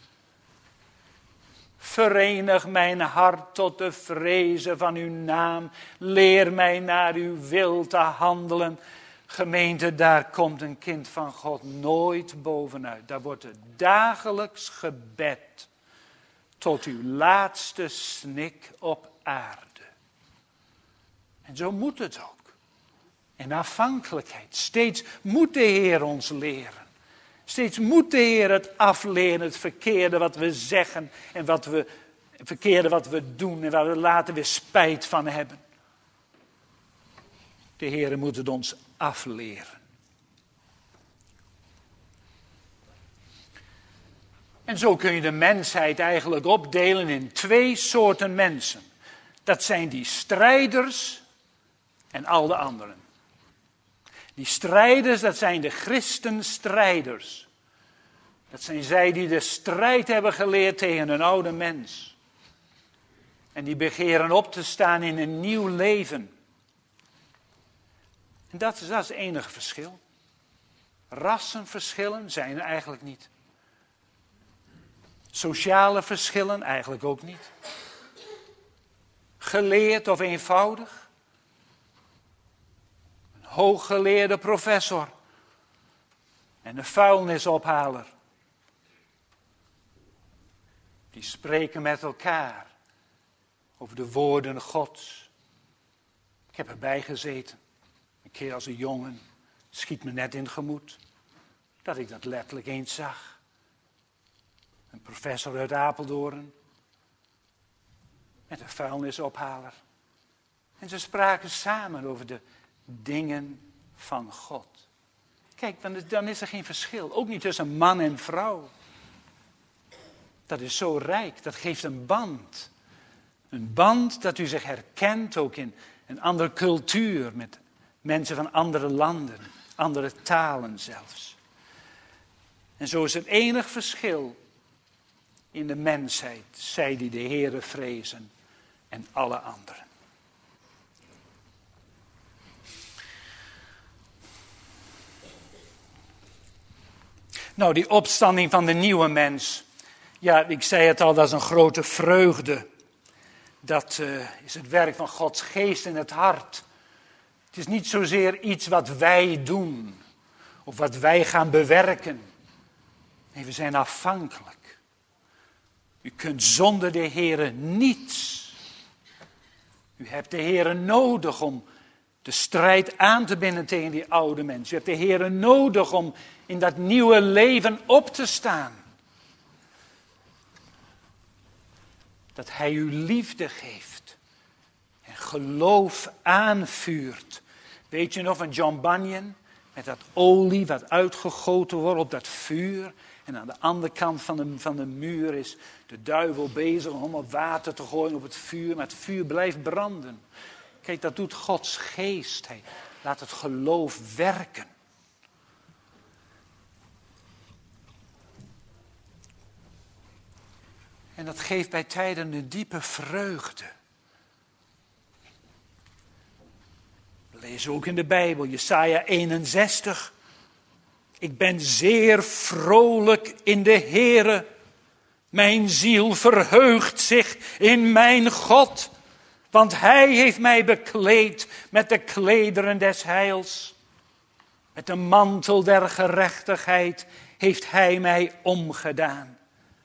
Verenig mijn hart tot de vrezen van uw naam. Leer mij naar uw wil te handelen. Gemeente, daar komt een kind van God nooit bovenuit. Daar wordt het dagelijks gebed tot uw laatste snik op aarde. En zo moet het ook. In afhankelijkheid. Steeds moet de Heer ons leren. Steeds moet de Heer het afleren, het verkeerde wat we zeggen en wat we, het verkeerde wat we doen en waar we later weer spijt van hebben. De Heer moet het ons afleren. En zo kun je de mensheid eigenlijk opdelen in twee soorten mensen. Dat zijn die strijders en al de anderen. Die strijders, dat zijn de christenstrijders. Dat zijn zij die de strijd hebben geleerd tegen een oude mens. En die begeren op te staan in een nieuw leven. En dat is, dat is het enige verschil. Rassenverschillen zijn er eigenlijk niet. Sociale verschillen eigenlijk ook niet. Geleerd of eenvoudig. Een hooggeleerde professor. En een vuilnisophaler. Die spreken met elkaar over de woorden Gods. Ik heb erbij gezeten. Een keer als een jongen. Schiet me net in het gemoed. Dat ik dat letterlijk eens zag. Een professor uit Apeldoorn. Met een vuilnisophaler. En ze spraken samen over de dingen van God. Kijk, dan is er geen verschil. Ook niet tussen man en vrouw. Dat is zo rijk, dat geeft een band. Een band dat u zich herkent ook in een andere cultuur, met mensen van andere landen, andere talen zelfs. En zo is het enig verschil in de mensheid, zij die de Heere vrezen en alle anderen. Nou, die opstanding van de nieuwe mens, ja, ik zei het al, dat is een grote vreugde. Dat uh, is het werk van Gods geest in het hart. Het is niet zozeer iets wat wij doen, of wat wij gaan bewerken. Nee, we zijn afhankelijk. U kunt zonder de Heere niets. U hebt de Heere nodig om de strijd aan te binden tegen die oude mens. U hebt de Heere nodig om in dat nieuwe leven op te staan. Dat Hij u liefde geeft en geloof aanvuurt. Weet je nog van John Bunyan? Met dat olie wat uitgegoten wordt op dat vuur. En aan de andere kant van de, van de muur is de duivel bezig om wat water te gooien op het vuur. Maar het vuur blijft branden. Kijk, dat doet Gods geest. Hij laat het geloof werken. En dat geeft bij tijden een diepe vreugde. We lezen ook in de Bijbel, Jesaja eenenzestig. Ik ben zeer vrolijk in de Heere. Mijn ziel verheugt zich in mijn God. Want Hij heeft mij bekleed met de klederen des heils. Met de mantel der gerechtigheid heeft Hij mij omgedaan.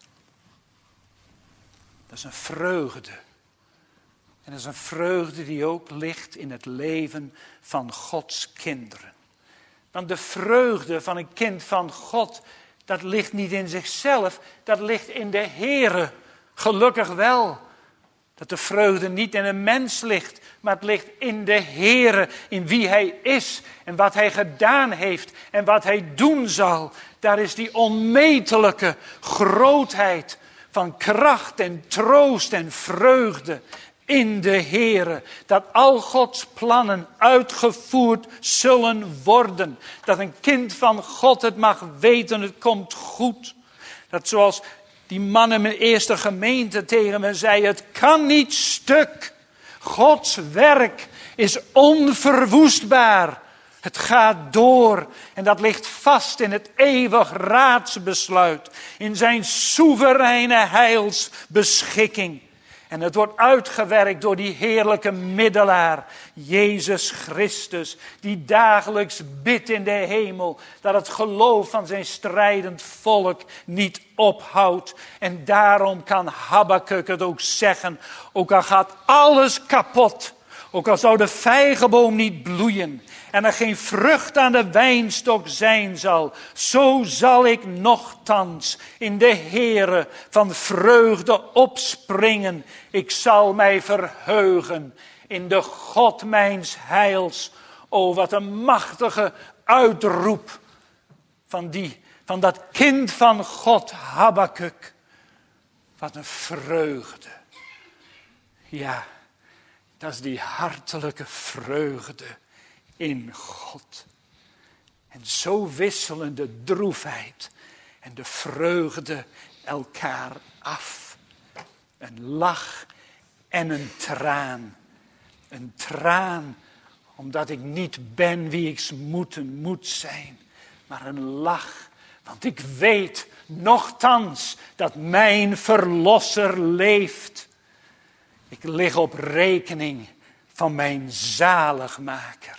Dat is een vreugde. En dat is een vreugde die ook ligt in het leven van Gods kinderen. Want de vreugde van een kind van God, dat ligt niet in zichzelf, dat ligt in de Heere. Gelukkig wel. Dat de vreugde niet in een mens ligt, maar het ligt in de Heere, in wie Hij is en wat Hij gedaan heeft en wat Hij doen zal. Daar is die onmetelijke grootheid van kracht en troost en vreugde in de Heere. Dat al Gods plannen uitgevoerd zullen worden. Dat een kind van God het mag weten, het komt goed. Dat zoals die man in mijn eerste gemeente tegen me zei, het kan niet stuk. Gods werk is onverwoestbaar. Het gaat door en dat ligt vast in het eeuwig raadsbesluit. In zijn soevereine heilsbeschikking. En het wordt uitgewerkt door die heerlijke middelaar, Jezus Christus. Die dagelijks bidt in de hemel dat het geloof van zijn strijdend volk niet ophoudt. En daarom kan Habakuk het ook zeggen. Ook al gaat alles kapot. Ook al zou de vijgenboom niet bloeien en er geen vrucht aan de wijnstok zijn zal, zo zal ik nochtans in de Heere van vreugde opspringen. Ik zal mij verheugen in de God mijns heils. O, wat een machtige uitroep van, die, van dat kind van God, Habakuk. Wat een vreugde. Ja. Dat is die hartelijke vreugde in God. En zo wisselen de droefheid en de vreugde elkaar af. Een lach en een traan. Een traan omdat ik niet ben wie ik moeten moet zijn. Maar een lach, want ik weet nochtans dat mijn verlosser leeft. Ik lig op rekening van mijn zaligmaker.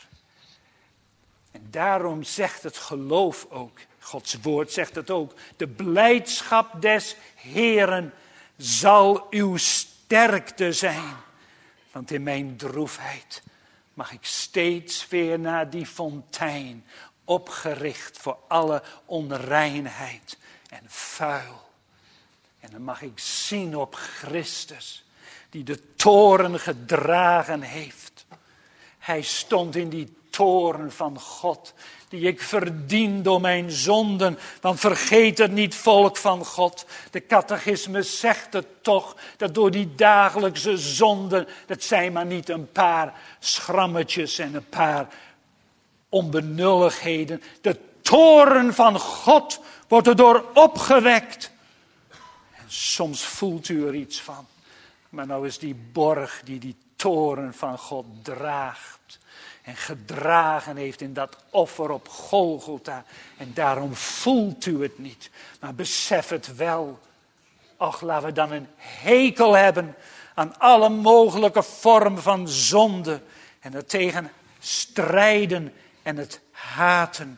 En daarom zegt het geloof ook, Gods woord zegt het ook, de blijdschap des Heeren zal uw sterkte zijn. Want in mijn droefheid mag ik steeds weer naar die fontein, opgericht voor alle onreinheid en vuil. En dan mag ik zien op Christus, die de toren gedragen heeft. Hij stond in die toorn van God, die ik verdien door mijn zonden. Want vergeet het niet, volk van God. De catechisme zegt het toch, dat door die dagelijkse zonden, dat zijn maar niet een paar schrammetjes en een paar onbenulligheden. De toorn van God wordt erdoor opgewekt. En soms voelt u er iets van. Maar nou is die borg die die toorn van God draagt en gedragen heeft in dat offer op Golgotha. En daarom voelt u het niet, maar besef het wel. Och, laten we dan een hekel hebben aan alle mogelijke vormen van zonde en er tegen strijden en het haten.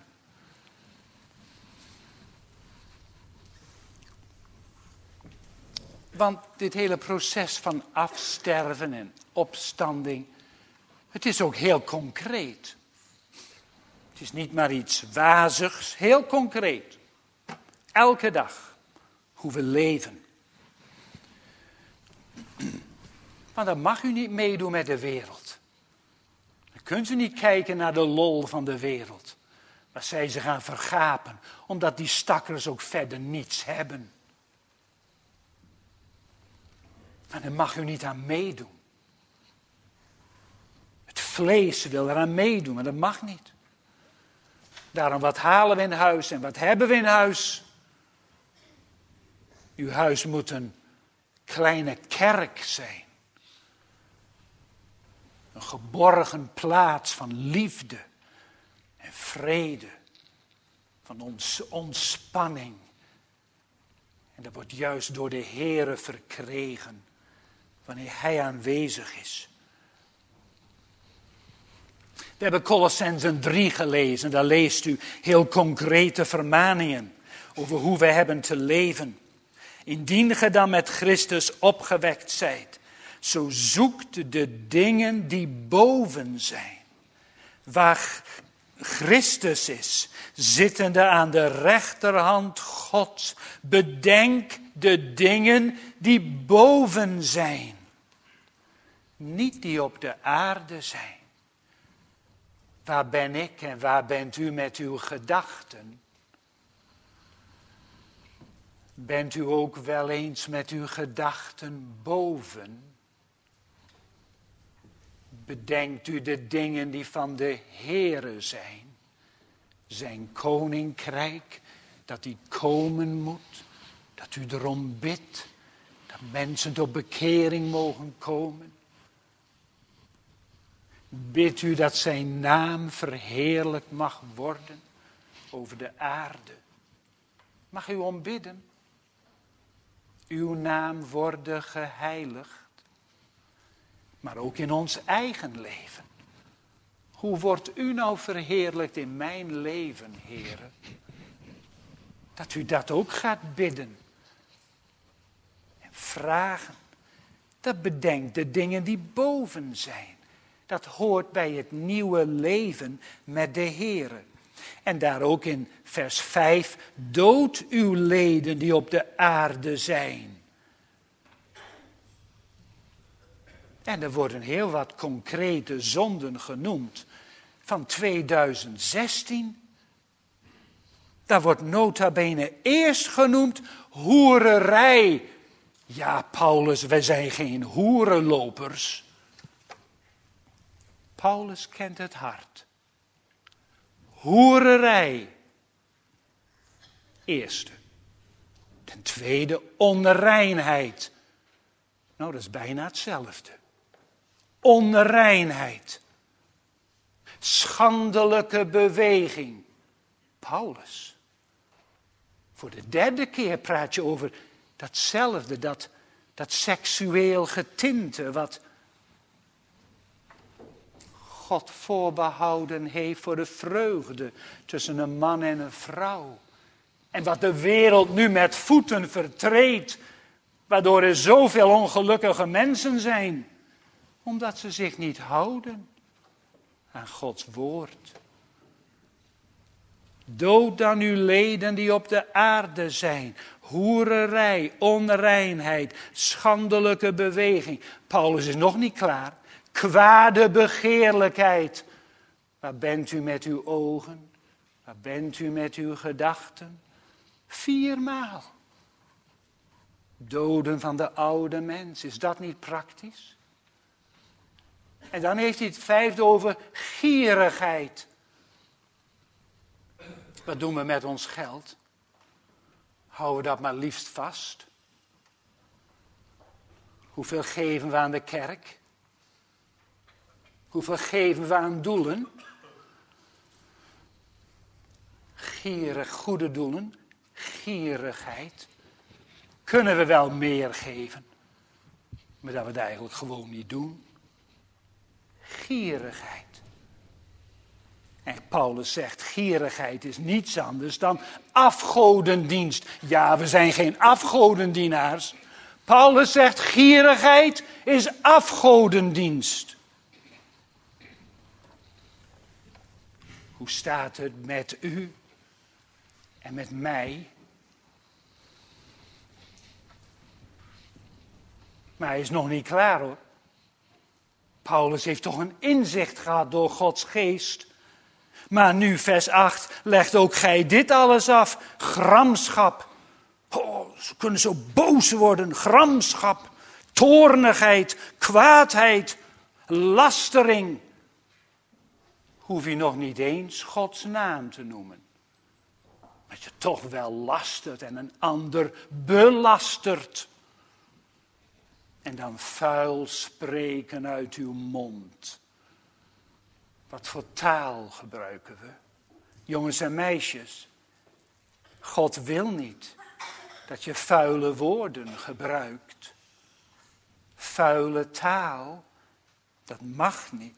Want dit hele proces van afsterven en opstanding, het is ook heel concreet. Het is niet maar iets wazigs, heel concreet. Elke dag, hoe we leven. Maar dan mag u niet meedoen met de wereld. Dan kunt u niet kijken naar de lol van de wereld. Waar zij zich gaan vergapen, omdat die stakkers ook verder niets hebben. Maar daar mag u niet aan meedoen. Het vlees wil eraan meedoen, maar dat mag niet. Daarom, wat halen we in huis en wat hebben we in huis? Uw huis moet een kleine kerk zijn. Een geborgen plaats van liefde en vrede. Van ons, ontspanning. En dat wordt juist door de Heere verkregen. Wanneer Hij aanwezig is. We hebben Kolossenzen drie gelezen. Daar leest u heel concrete vermaningen over hoe we hebben te leven. Indien ge dan met Christus opgewekt zijt, zo zoekt de dingen die boven zijn. Waar Christus is, zittende aan de rechterhand Gods. Bedenk de dingen die boven zijn. Niet die op de aarde zijn. Waar ben ik en waar bent u met uw gedachten? Bent u ook wel eens met uw gedachten boven? Bedenkt u de dingen die van de Heere zijn. Zijn koninkrijk, dat die komen moet. Dat u erom bidt. Dat mensen tot bekering mogen komen. Bidt u dat zijn naam verheerlijkt mag worden over de aarde. Mag u om bidden? Uw naam worden geheiligd. Maar ook in ons eigen leven. Hoe wordt u nou verheerlijkt in mijn leven, Heere? Dat u dat ook gaat bidden. En vragen. Dat bedenkt de dingen die boven zijn. Dat hoort bij het nieuwe leven met de Heere. En daar ook in vers vijf. Dood uw leden die op de aarde zijn. En er worden heel wat concrete zonden genoemd van tweeduizend zestien. Daar wordt nota bene eerst genoemd hoererij. Ja, Paulus, wij zijn geen hoerenlopers. Paulus kent het hart. Hoererij. Eerste. Ten tweede, onreinheid. Nou, dat is bijna hetzelfde. Onreinheid. Schandelijke beweging. Paulus. Voor de derde keer praat je over datzelfde, dat, dat seksueel getinte wat God voorbehouden heeft voor de vreugde tussen een man en een vrouw. En wat de wereld nu met voeten vertreedt, waardoor er zoveel ongelukkige mensen zijn. Omdat ze zich niet houden aan Gods woord. Dood dan uw leden die op de aarde zijn. Hoererij, onreinheid, schandelijke beweging. Paulus is nog niet klaar. Kwade begeerlijkheid. Waar bent u met uw ogen? Waar bent u met uw gedachten? Viermaal. Doden van de oude mens, is dat niet praktisch? En dan heeft hij het vijfde over gierigheid. Wat doen we met ons geld? Houden we dat maar liefst vast? Hoeveel geven we aan de kerk? Hoeveel geven we aan doelen? Gierig, goede doelen, gierigheid. Kunnen we wel meer geven, maar dat we het eigenlijk gewoon niet doen. Gierigheid. En Paulus zegt, gierigheid is niets anders dan afgodendienst. Ja, we zijn geen afgodendienaars. Paulus zegt, gierigheid is afgodendienst. Hoe staat het met u en met mij? Maar hij is nog niet klaar hoor. Paulus heeft toch een inzicht gehad door Gods geest. Maar nu vers acht, legt ook gij dit alles af. Gramschap. Oh, ze kunnen zo boos worden. Gramschap, toornigheid, kwaadheid, lastering. Hoef je nog niet eens Gods naam te noemen. Dat je toch wel lastert en een ander belastert. En dan vuil spreken uit uw mond. Wat voor taal gebruiken we? Jongens en meisjes, God wil niet dat je vuile woorden gebruikt. Vuile taal, dat mag niet.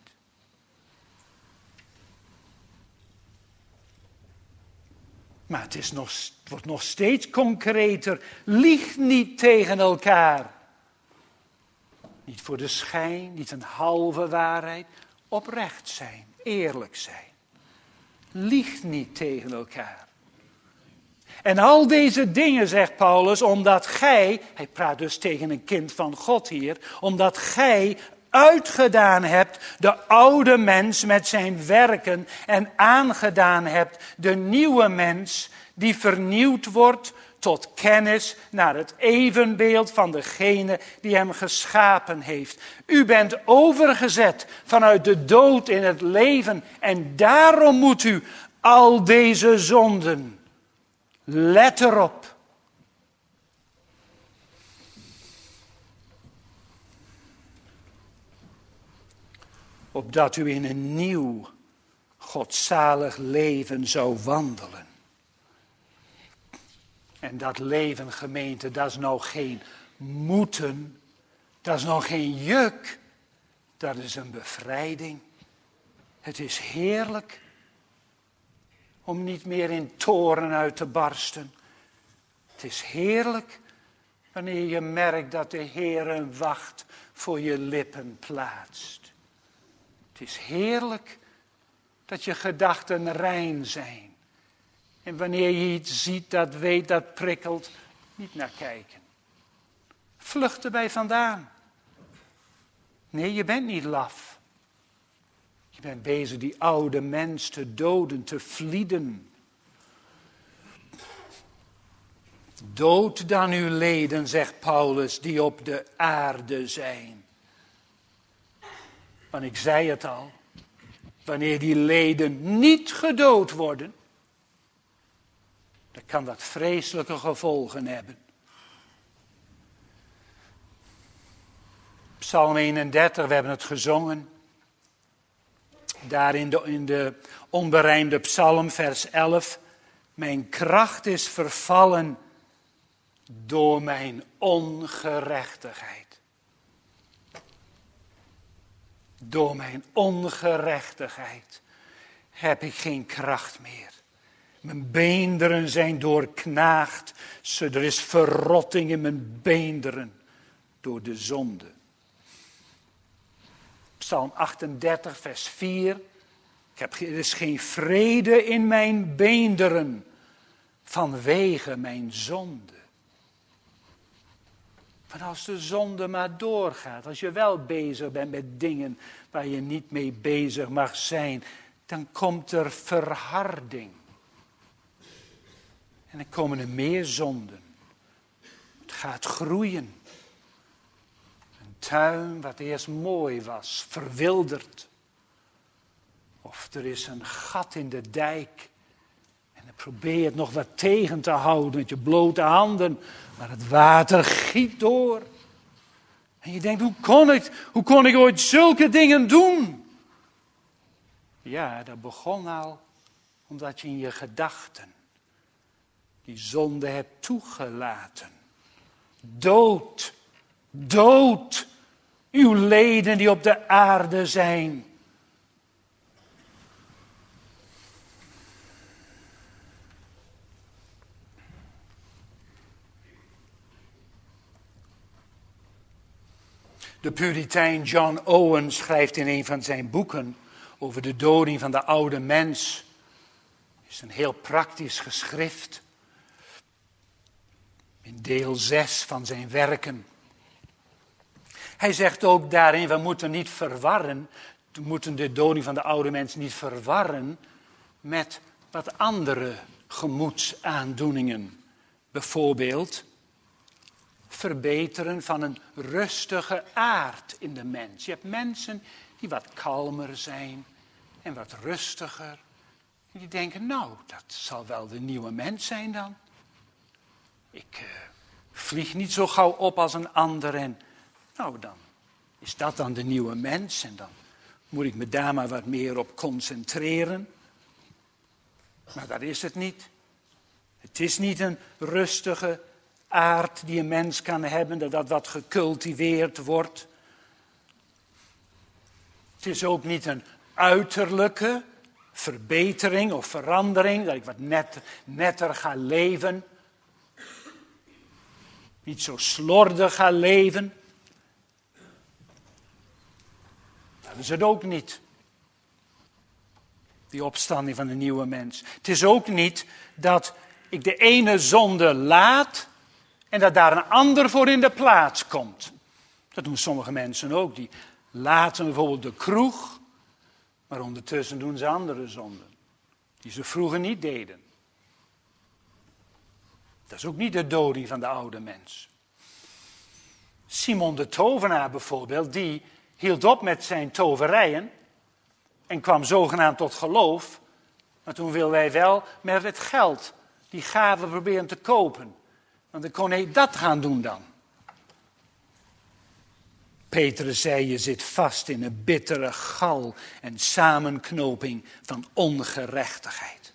Maar het, is nog, het wordt nog steeds concreter. Lieg niet tegen elkaar. Niet voor de schijn, niet een halve waarheid. Oprecht zijn, eerlijk zijn. Lieg niet tegen elkaar. En al deze dingen, zegt Paulus, omdat gij, hij praat dus tegen een kind van God hier, omdat gij uitgedaan hebt de oude mens met zijn werken en aangedaan hebt de nieuwe mens die vernieuwd wordt tot kennis naar het evenbeeld van degene die hem geschapen heeft. U bent overgezet vanuit de dood in het leven en daarom moet u al deze zonden, let erop. Opdat u in een nieuw, godzalig leven zou wandelen. En dat leven, gemeente, dat is nou geen moeten. Dat is nog geen juk. Dat is een bevrijding. Het is heerlijk om niet meer in toorn uit te barsten. Het is heerlijk wanneer je merkt dat de Heer een wacht voor je lippen plaatst. Het is heerlijk dat je gedachten rein zijn. En wanneer je iets ziet dat weet, dat prikkelt, niet naar kijken. Vlucht erbij vandaan. Nee, je bent niet laf. Je bent bezig die oude mens te doden, te vlieden. Dood dan uw leden, zegt Paulus, die op de aarde zijn. Want ik zei het al, wanneer die leden niet gedood worden, dan kan dat vreselijke gevolgen hebben. Psalm eenendertig, we hebben het gezongen. Daar in de, in de onberijmde psalm, vers elf. Mijn kracht is vervallen door mijn ongerechtigheid. Door mijn ongerechtigheid heb ik geen kracht meer. Mijn beenderen zijn doorknaagd. Er is verrotting in mijn beenderen door de zonde. Psalm achtendertig, vers vier. Ik heb, er is geen vrede in mijn beenderen vanwege mijn zonde. Want als de zonde maar doorgaat, als je wel bezig bent met dingen waar je niet mee bezig mag zijn, dan komt er verharding. En dan komen er meer zonden. Het gaat groeien. Een tuin wat eerst mooi was, verwildert. Of er is een gat in de dijk. En dan probeer je het nog wat tegen te houden met je blote handen. Maar het water giet door. En je denkt, hoe kon ik, hoe kon ik ooit zulke dingen doen? Ja, dat begon al omdat je in je gedachten die zonde hebt toegelaten. Dood, dood, uw leden die op de aarde zijn. De Puritein John Owen schrijft in een van zijn boeken over de doding van de oude mens. Het is een heel praktisch geschrift. In deel zes van zijn werken. Hij zegt ook daarin, we moeten niet verwarren, we moeten de doding van de oude mens niet verwarren met wat andere gemoedsaandoeningen. Bijvoorbeeld verbeteren van een rustige aard in de mens. Je hebt mensen die wat kalmer zijn en wat rustiger. En die denken, nou, dat zal wel de nieuwe mens zijn dan. Ik uh, vlieg niet zo gauw op als een ander en nou dan is dat dan de nieuwe mens en dan moet ik me daar maar wat meer op concentreren. Maar dat is het niet. Het is niet een rustige aard die een mens kan hebben, dat dat wat gecultiveerd wordt. Het is ook niet een uiterlijke verbetering of verandering, dat ik wat net, netter ga leven. Niet zo slordig ga leven. Dat is het ook niet. Die opstanding van de nieuwe mens. Het is ook niet dat ik de ene zonde laat en dat daar een ander voor in de plaats komt. Dat doen sommige mensen ook. Die laten bijvoorbeeld de kroeg, maar ondertussen doen ze andere zonden. Die ze vroeger niet deden. Dat is ook niet de doding van de oude mens. Simon de tovenaar bijvoorbeeld, die hield op met zijn toverijen en kwam zogenaamd tot geloof. Maar toen wilde hij wel met het geld die gaven proberen te kopen. Want dan kon hij dat gaan doen dan. Petrus zei, je zit vast in een bittere gal en samenknoping van ongerechtigheid.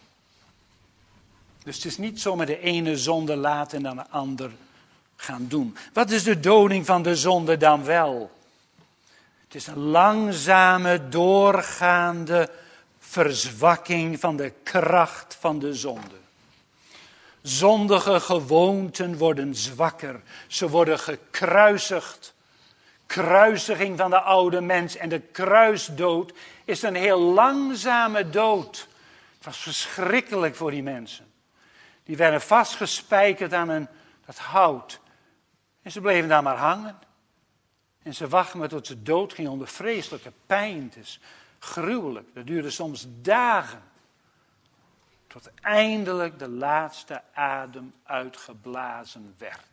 Dus het is niet zomaar de ene zonde laten en dan de ander gaan doen. Wat is de doding van de zonde dan wel? Het is een langzame, doorgaande verzwakking van de kracht van de zonde. Zondige gewoonten worden zwakker. Ze worden gekruisigd. Kruisiging van de oude mens en de kruisdood is een heel langzame dood. Het was verschrikkelijk voor die mensen. Die werden vastgespijkerd aan een, dat hout. En ze bleven daar maar hangen. En ze wachten maar tot ze dood gingen onder vreselijke pijn. Het is gruwelijk. Dat duurde soms dagen. Tot eindelijk de laatste adem uitgeblazen werd.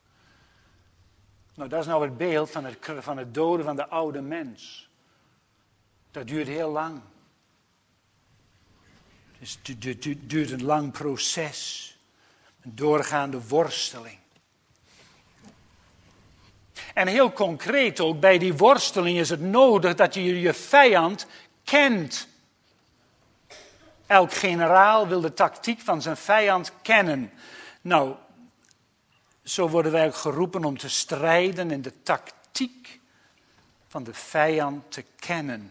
Nou, dat is nou het beeld van het, van het doden van de oude mens. Dat duurt heel lang. Dus het duurt een lang proces. Een doorgaande worsteling. En heel concreet ook, bij die worsteling is het nodig dat je je vijand kent. Elk generaal wil de tactiek van zijn vijand kennen. Nou, zo worden wij ook geroepen om te strijden en de tactiek van de vijand te kennen.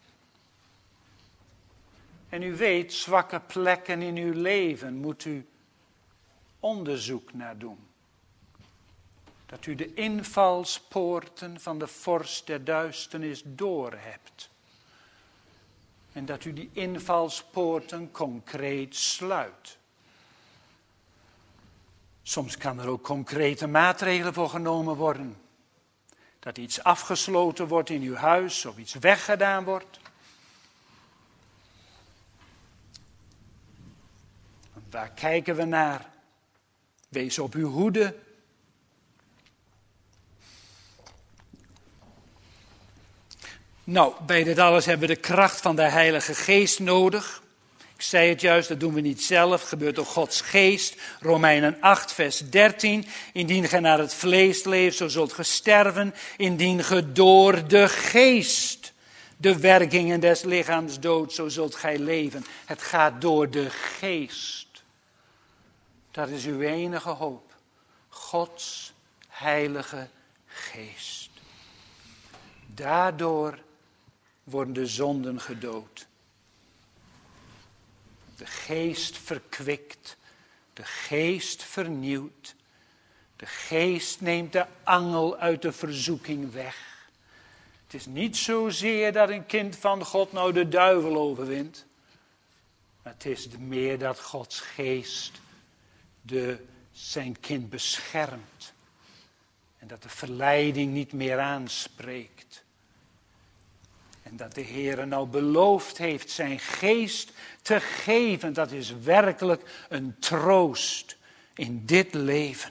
En u weet, zwakke plekken in uw leven moet u onderzoek naar doen. Dat u de invalspoorten van de vorst der duisternis doorhebt. En dat u die invalspoorten concreet sluit. Soms kan er ook concrete maatregelen voor genomen worden. Dat iets afgesloten wordt in uw huis of iets weggedaan wordt. Waar kijken we naar? Wees op uw hoede. Nou, bij dit alles hebben we de kracht van de Heilige Geest nodig. Ik zei het juist, dat doen we niet zelf, het gebeurt door Gods Geest. Romeinen acht, vers dertien. Indien gij naar het vlees leeft, zo zult ge sterven. Indien ge door de Geest de werkingen des lichaams doodt, zo zult gij leven. Het gaat door de Geest. Dat is uw enige hoop. Gods Heilige Geest. Daardoor worden de zonden gedood. De Geest verkwikt. De Geest vernieuwt. De Geest neemt de angel uit de verzoeking weg. Het is niet zozeer dat een kind van God nou de duivel overwint. Maar het is meer dat Gods Geest de, zijn kind beschermt. En dat de verleiding niet meer aanspreekt. En dat de Heer nou beloofd heeft zijn geest te geven. Dat is werkelijk een troost in dit leven.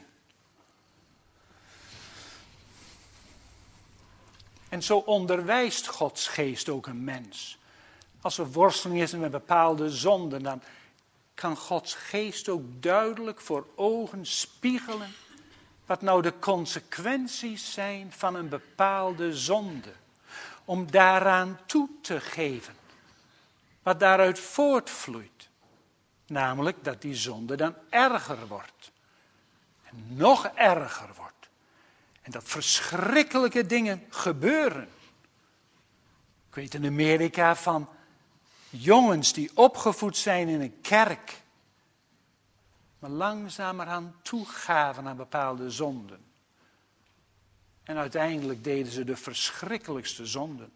En zo onderwijst Gods geest ook een mens. Als er worsteling is met bepaalde zonden, dan kan Gods geest ook duidelijk voor ogen spiegelen wat nou de consequenties zijn van een bepaalde zonde. Om daaraan toe te geven. Wat daaruit voortvloeit. Namelijk dat die zonde dan erger wordt. En nog erger wordt. En dat verschrikkelijke dingen gebeuren. Ik weet in Amerika van jongens die opgevoed zijn in een kerk. Maar langzamerhand toegaven aan bepaalde zonden. En uiteindelijk deden ze de verschrikkelijkste zonden.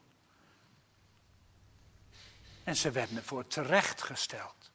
En ze werden ervoor terechtgesteld.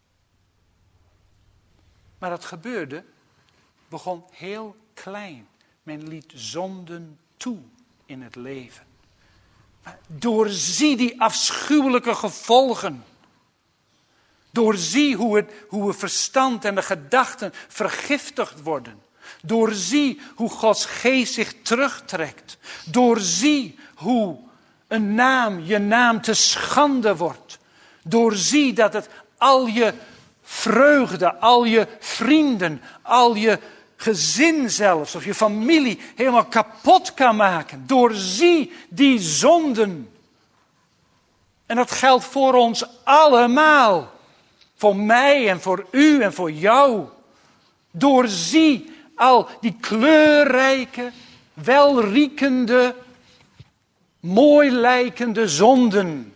Maar dat gebeurde, begon heel klein. Men liet zonden toe in het leven. Maar doorzie die afschuwelijke gevolgen. Doorzie hoe het, hoe het verstand en de gedachten vergiftigd worden. Doorzie hoe Gods geest zich terugtrekt. Doorzie hoe een naam je naam te schande wordt. Doorzie dat het al je vreugde, al je vrienden, al je gezin zelfs of je familie helemaal kapot kan maken. Doorzie die zonden. En dat geldt voor ons allemaal. Voor mij en voor u en voor jou. Doorzie al die kleurrijke, welriekende, mooi lijkende zonden.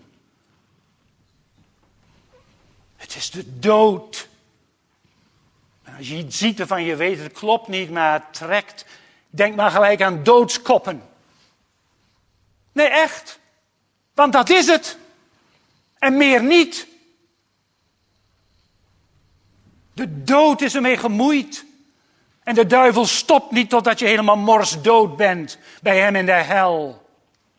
Het is de dood. En als je iets ziet ervan je weet het klopt niet, maar het trekt. Denk maar gelijk aan doodskoppen. Nee, echt. Want dat is het. En meer niet. De dood is ermee gemoeid. En de duivel stopt niet totdat je helemaal morsdood bent bij hem in de hel.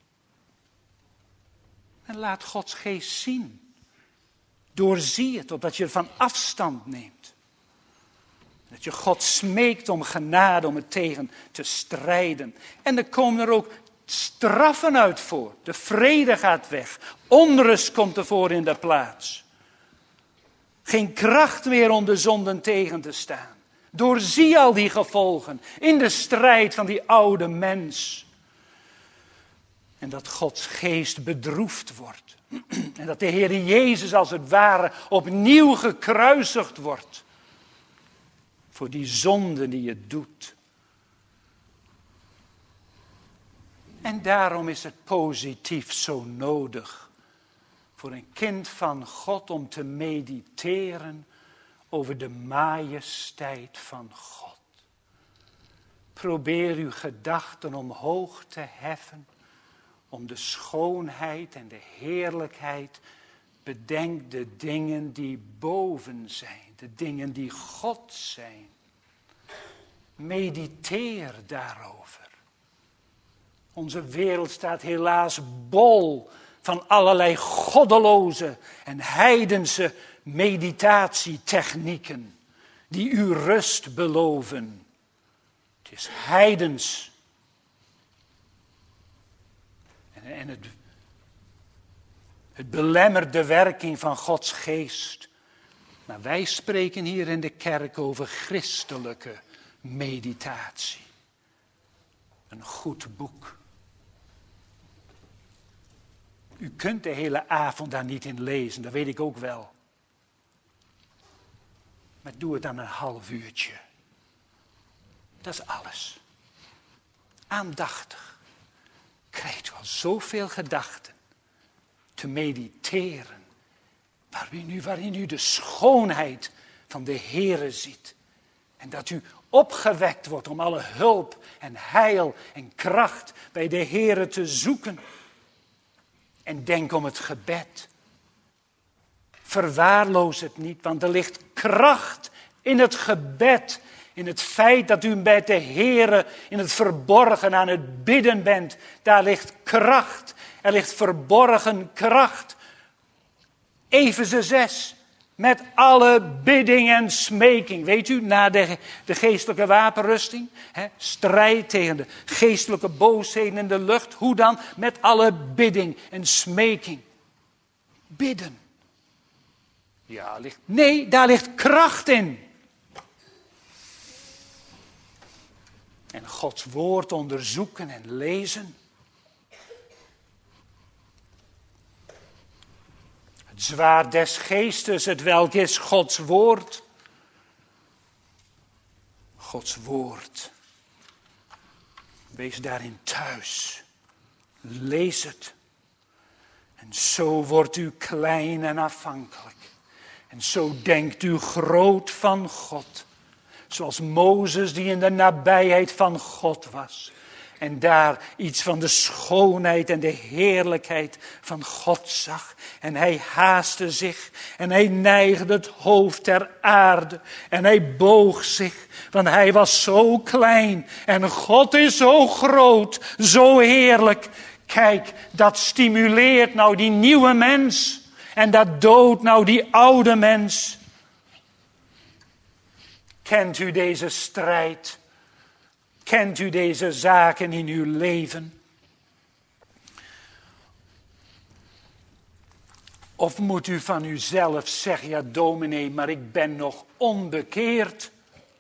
En laat Gods geest zien. Doorzie het, totdat je er van afstand neemt. Dat je God smeekt om genade, om het tegen te strijden. En er komen er ook straffen uit voor. De vrede gaat weg. Onrust komt ervoor in de plaats. Geen kracht meer om de zonden tegen te staan. Doorzie al die gevolgen in de strijd van die oude mens. En dat Gods geest bedroefd wordt. En dat de Heer Jezus als het ware opnieuw gekruisigd wordt. Voor die zonde die je doet. En daarom is het positief zo nodig. Voor een kind van God om te mediteren over de majesteit van God. Probeer uw gedachten omhoog te heffen. Om de schoonheid en de heerlijkheid. Bedenk de dingen die boven zijn. De dingen die God zijn. Mediteer daarover. Onze wereld staat helaas bol van allerlei goddeloze en heidense meditatietechnieken die u rust beloven. Het is heidens. En, en het, het belemmert de werking van Gods geest. Maar wij spreken hier in de kerk over christelijke meditatie. Een goed boek. U kunt de hele avond daar niet in lezen, dat weet ik ook wel. Maar doe het dan een half uurtje. Dat is alles. Aandachtig. Krijgt u al zoveel gedachten te mediteren. Waarin u, waarin u de schoonheid van de Heere ziet. En dat u opgewekt wordt om alle hulp en heil en kracht bij de Heere te zoeken. En denk om het gebed. Verwaarloos het niet, want er ligt kracht in het gebed. In het feit dat u met de Heere in het verborgen aan het bidden bent. Daar ligt kracht. Er ligt verborgen kracht. Efeze zes. Met alle bidding en smeking. Weet u, na de, de geestelijke wapenrusting. Hè, strijd tegen de geestelijke boosheden in de lucht. Hoe dan? Met alle bidding en smeking. Bidden. Ja, ligt, nee, daar ligt kracht in. En Gods woord onderzoeken en lezen. Het zwaard des geestes, het welk is Gods woord. Gods woord. Wees daarin thuis. Lees het. En zo wordt u klein en afhankelijk. En zo denkt u groot van God. Zoals Mozes die in de nabijheid van God was. En daar iets van de schoonheid en de heerlijkheid van God zag. En hij haastte zich en hij neigde het hoofd ter aarde. En hij boog zich, want hij was zo klein. En God is zo groot, zo heerlijk. Kijk, dat stimuleert nou die nieuwe mens. En dat doodt nou die oude mens. Kent u deze strijd? Kent u deze zaken in uw leven? Of moet u van uzelf zeggen, ja dominee, maar ik ben nog onbekeerd.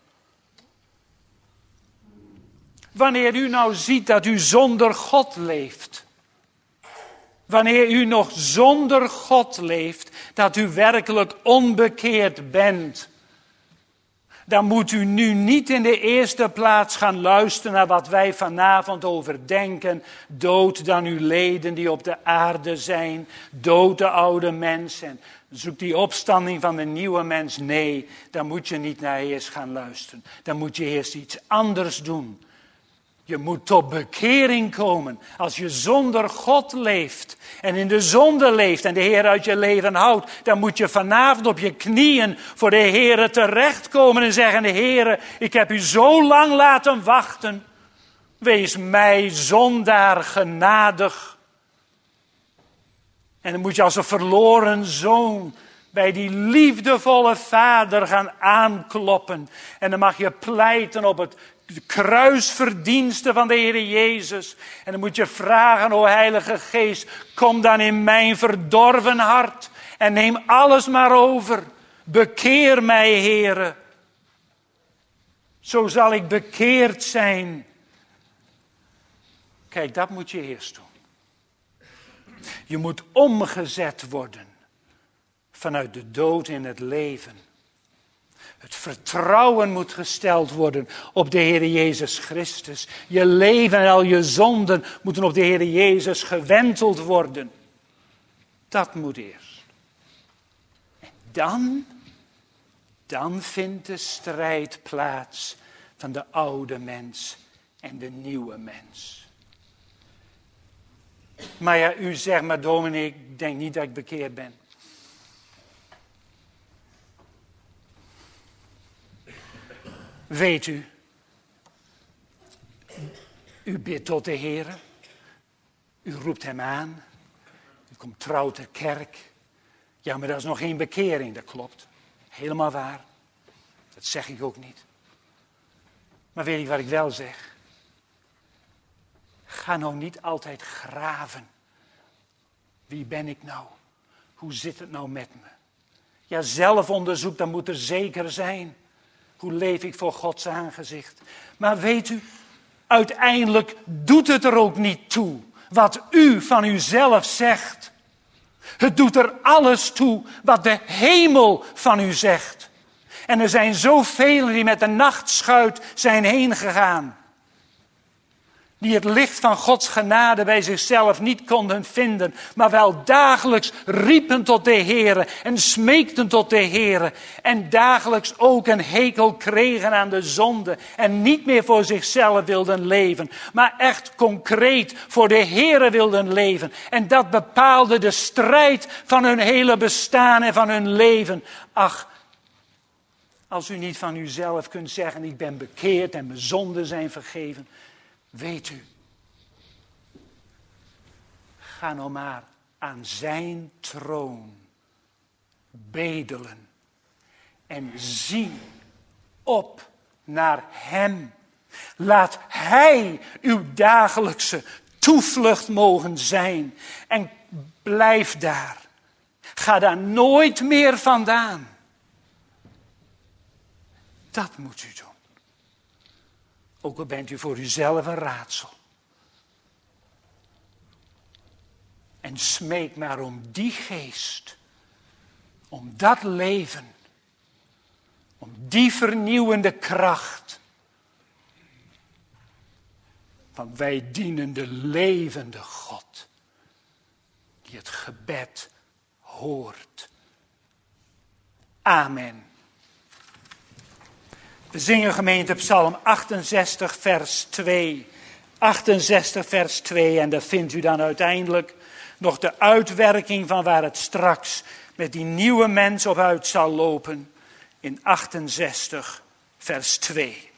Wanneer u nou ziet dat u zonder God leeft. Wanneer u nog zonder God leeft, dat u werkelijk onbekeerd bent. Dan moet u nu niet in de eerste plaats gaan luisteren naar wat wij vanavond overdenken. Dood dan uw leden die op de aarde zijn. Dood de oude mens en zoek die opstanding van de nieuwe mens. Nee, dan moet je niet naar eerst gaan luisteren. Dan moet je eerst iets anders doen. Je moet tot bekering komen. Als je zonder God leeft en in de zonde leeft en de Heer uit je leven houdt, dan moet je vanavond op je knieën voor de Heer terechtkomen en zeggen, Heer, ik heb u zo lang laten wachten. Wees mij zondaar genadig. En dan moet je als een verloren zoon bij die liefdevolle vader gaan aankloppen. En dan mag je pleiten op het de kruisverdiensten van de Heer Jezus. En dan moet je vragen, o Heilige Geest, kom dan in mijn verdorven hart. En neem alles maar over. Bekeer mij, Heere. Zo zal ik bekeerd zijn. Kijk, dat moet je eerst doen. Je moet omgezet worden. Vanuit de dood in het leven. Het vertrouwen moet gesteld worden op de Heer Jezus Christus. Je leven en al je zonden moeten op de Heer Jezus gewenteld worden. Dat moet eerst. En dan, dan vindt de strijd plaats van de oude mens en de nieuwe mens. Maar ja, u zegt maar, dominee, ik denk niet dat ik bekeerd ben. Weet u, u bidt tot de Heer, u roept hem aan, u komt trouw ter kerk, Ja, maar dat is nog geen bekering, dat klopt. Helemaal waar. Dat zeg ik ook niet. Maar weet je wat ik wel zeg? Ga nou niet altijd graven. Wie ben ik nou? Hoe zit het nou met me? Ja, zelfonderzoek, dat moet er zeker zijn. Hoe leef ik voor Gods aangezicht? Maar weet u, uiteindelijk doet het er ook niet toe wat u van uzelf zegt. Het doet er alles toe wat de hemel van u zegt. En er zijn zoveel die met de nachtschuit zijn heen gegaan. Die het licht van Gods genade bij zichzelf niet konden vinden. Maar wel dagelijks riepen tot de Heere en smeekten tot de Heere. En dagelijks ook een hekel kregen aan de zonde. En niet meer voor zichzelf wilden leven. Maar echt concreet voor de Heere wilden leven. En dat bepaalde de strijd van hun hele bestaan en van hun leven. Ach, als u niet van uzelf kunt zeggen, ik ben bekeerd en mijn zonden zijn vergeven. Weet u, ga nou maar aan zijn troon bedelen en zie op naar hem. Laat hij uw dagelijkse toevlucht mogen zijn en blijf daar. Ga daar nooit meer vandaan. Dat moet u doen. Ook al bent u voor uzelf een raadsel. En smeek maar om die geest. Om dat leven. Om die vernieuwende kracht. Want wij dienen de levende God. Die het gebed hoort. Amen. We zingen gemeente Psalm achtenzestig vers twee. achtenzestig vers twee en daar vindt u dan uiteindelijk nog de uitwerking van waar het straks met die nieuwe mens op uit zal lopen. In achtenzestig vers twee.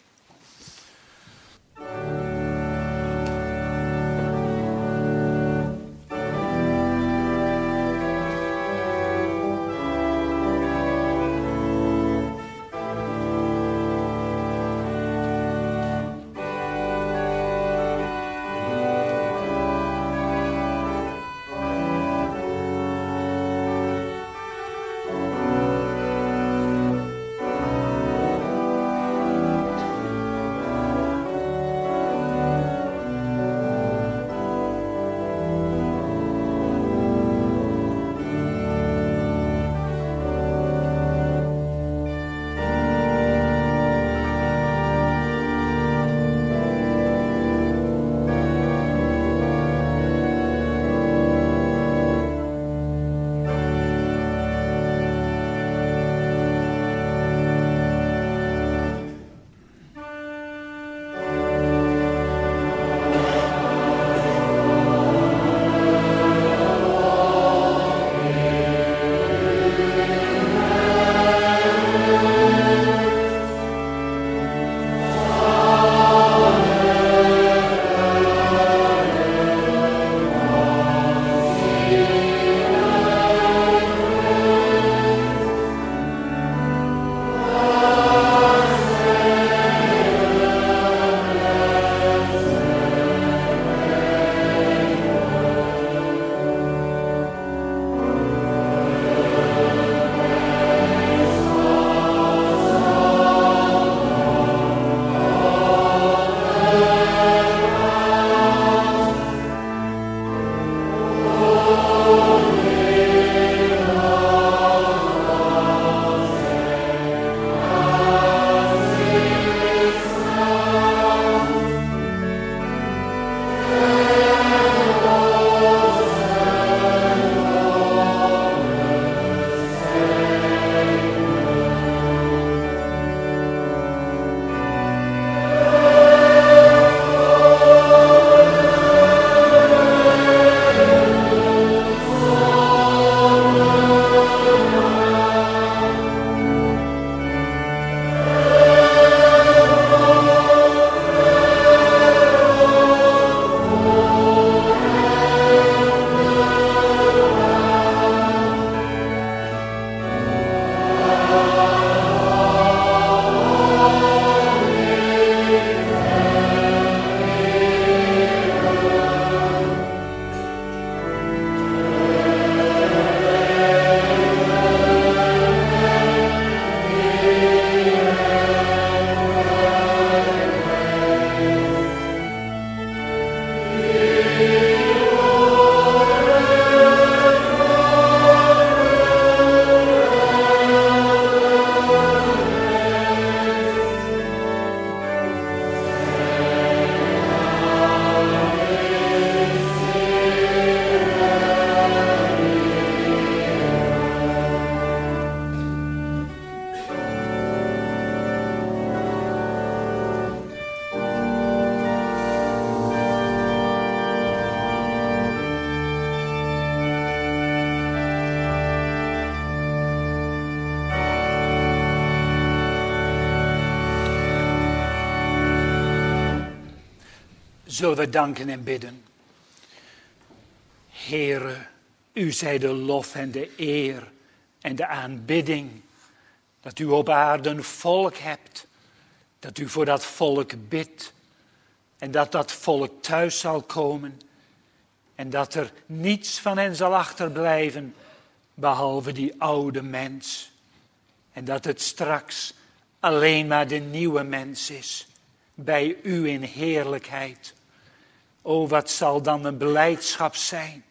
Zullen we danken en bidden. Heere, u zij de lof en de eer en de aanbidding. Dat u op aarde een volk hebt. Dat u voor dat volk bidt. En dat dat volk thuis zal komen. En dat er niets van hen zal achterblijven. Behalve die oude mens. En dat het straks alleen maar de nieuwe mens is. Bij u in heerlijkheid. O, wat zal dan een blijdschap zijn.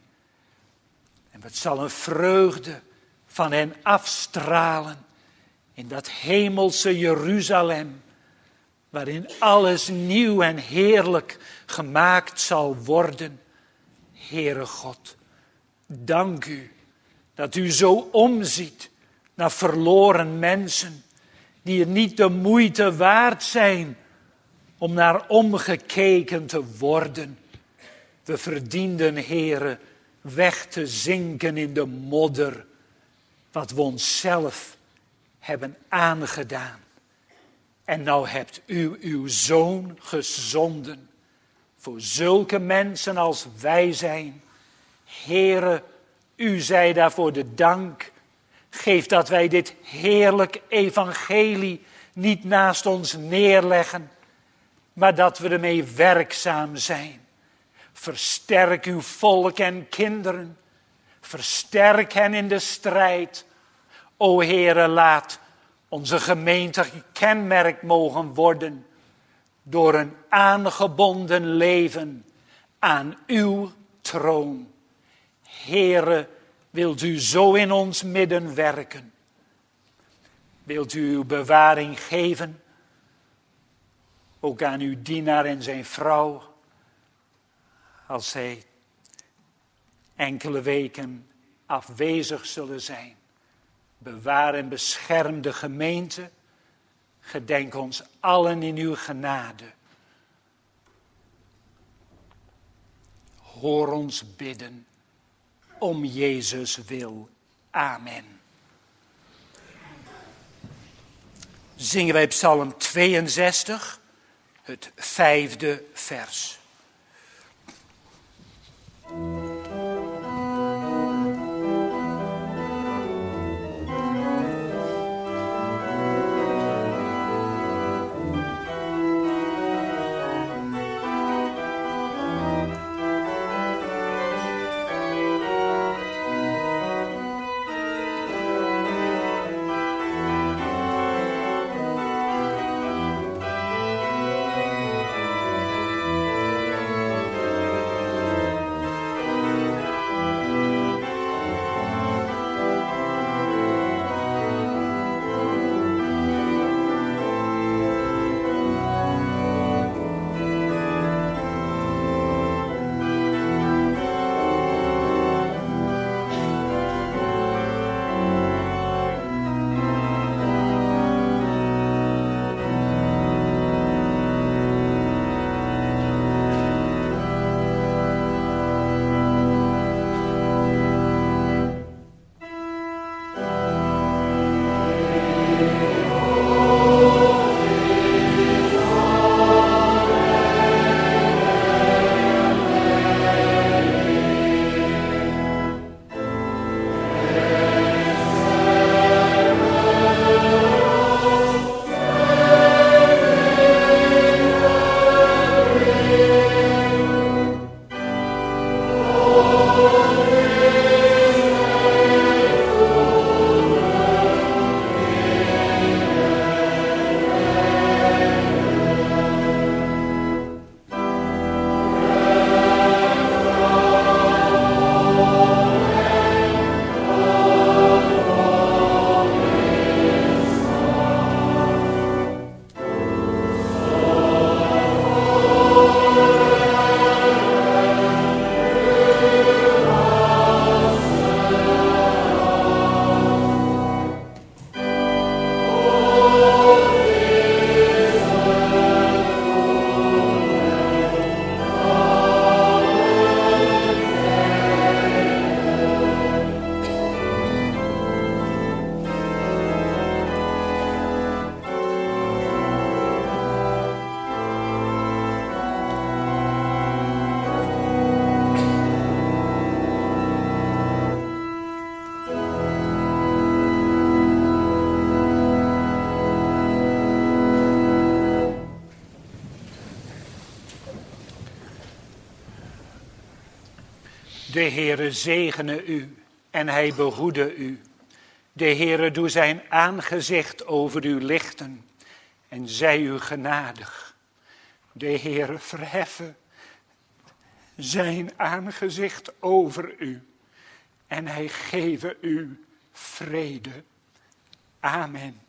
En wat zal een vreugde van hen afstralen. In dat hemelse Jeruzalem. Waarin alles nieuw en heerlijk gemaakt zal worden. Heere God, dank u dat u zo omziet naar verloren mensen. Die het niet de moeite waard zijn om naar omgekeken te worden. We verdienden, Heere, weg te zinken in de modder. Wat we onszelf hebben aangedaan. En nou hebt u uw zoon gezonden. Voor zulke mensen als wij zijn. Heere, u zij daarvoor de dank. Geef dat wij dit heerlijk evangelie niet naast ons neerleggen. Maar dat we ermee werkzaam zijn. Versterk uw volk en kinderen. Versterk hen in de strijd. O Heere, laat onze gemeente gekenmerkt mogen worden. Door een aangebonden leven aan uw troon. Heere, wilt u zo in ons midden werken? Wilt u uw bewaring geven? Ook aan uw dienaar en zijn vrouw. Als zij enkele weken afwezig zullen zijn. Bewaar en bescherm de gemeente. Gedenk ons allen in uw genade. Hoor ons bidden om Jezus wil. Amen. Zingen wij Psalm tweeënzestig, het vijfde vers. De Heere zegene u en hij behoede u. De Heere doe zijn aangezicht over u lichten en zij u genadig. De Heere verheffen zijn aangezicht over u en hij geven u vrede. Amen.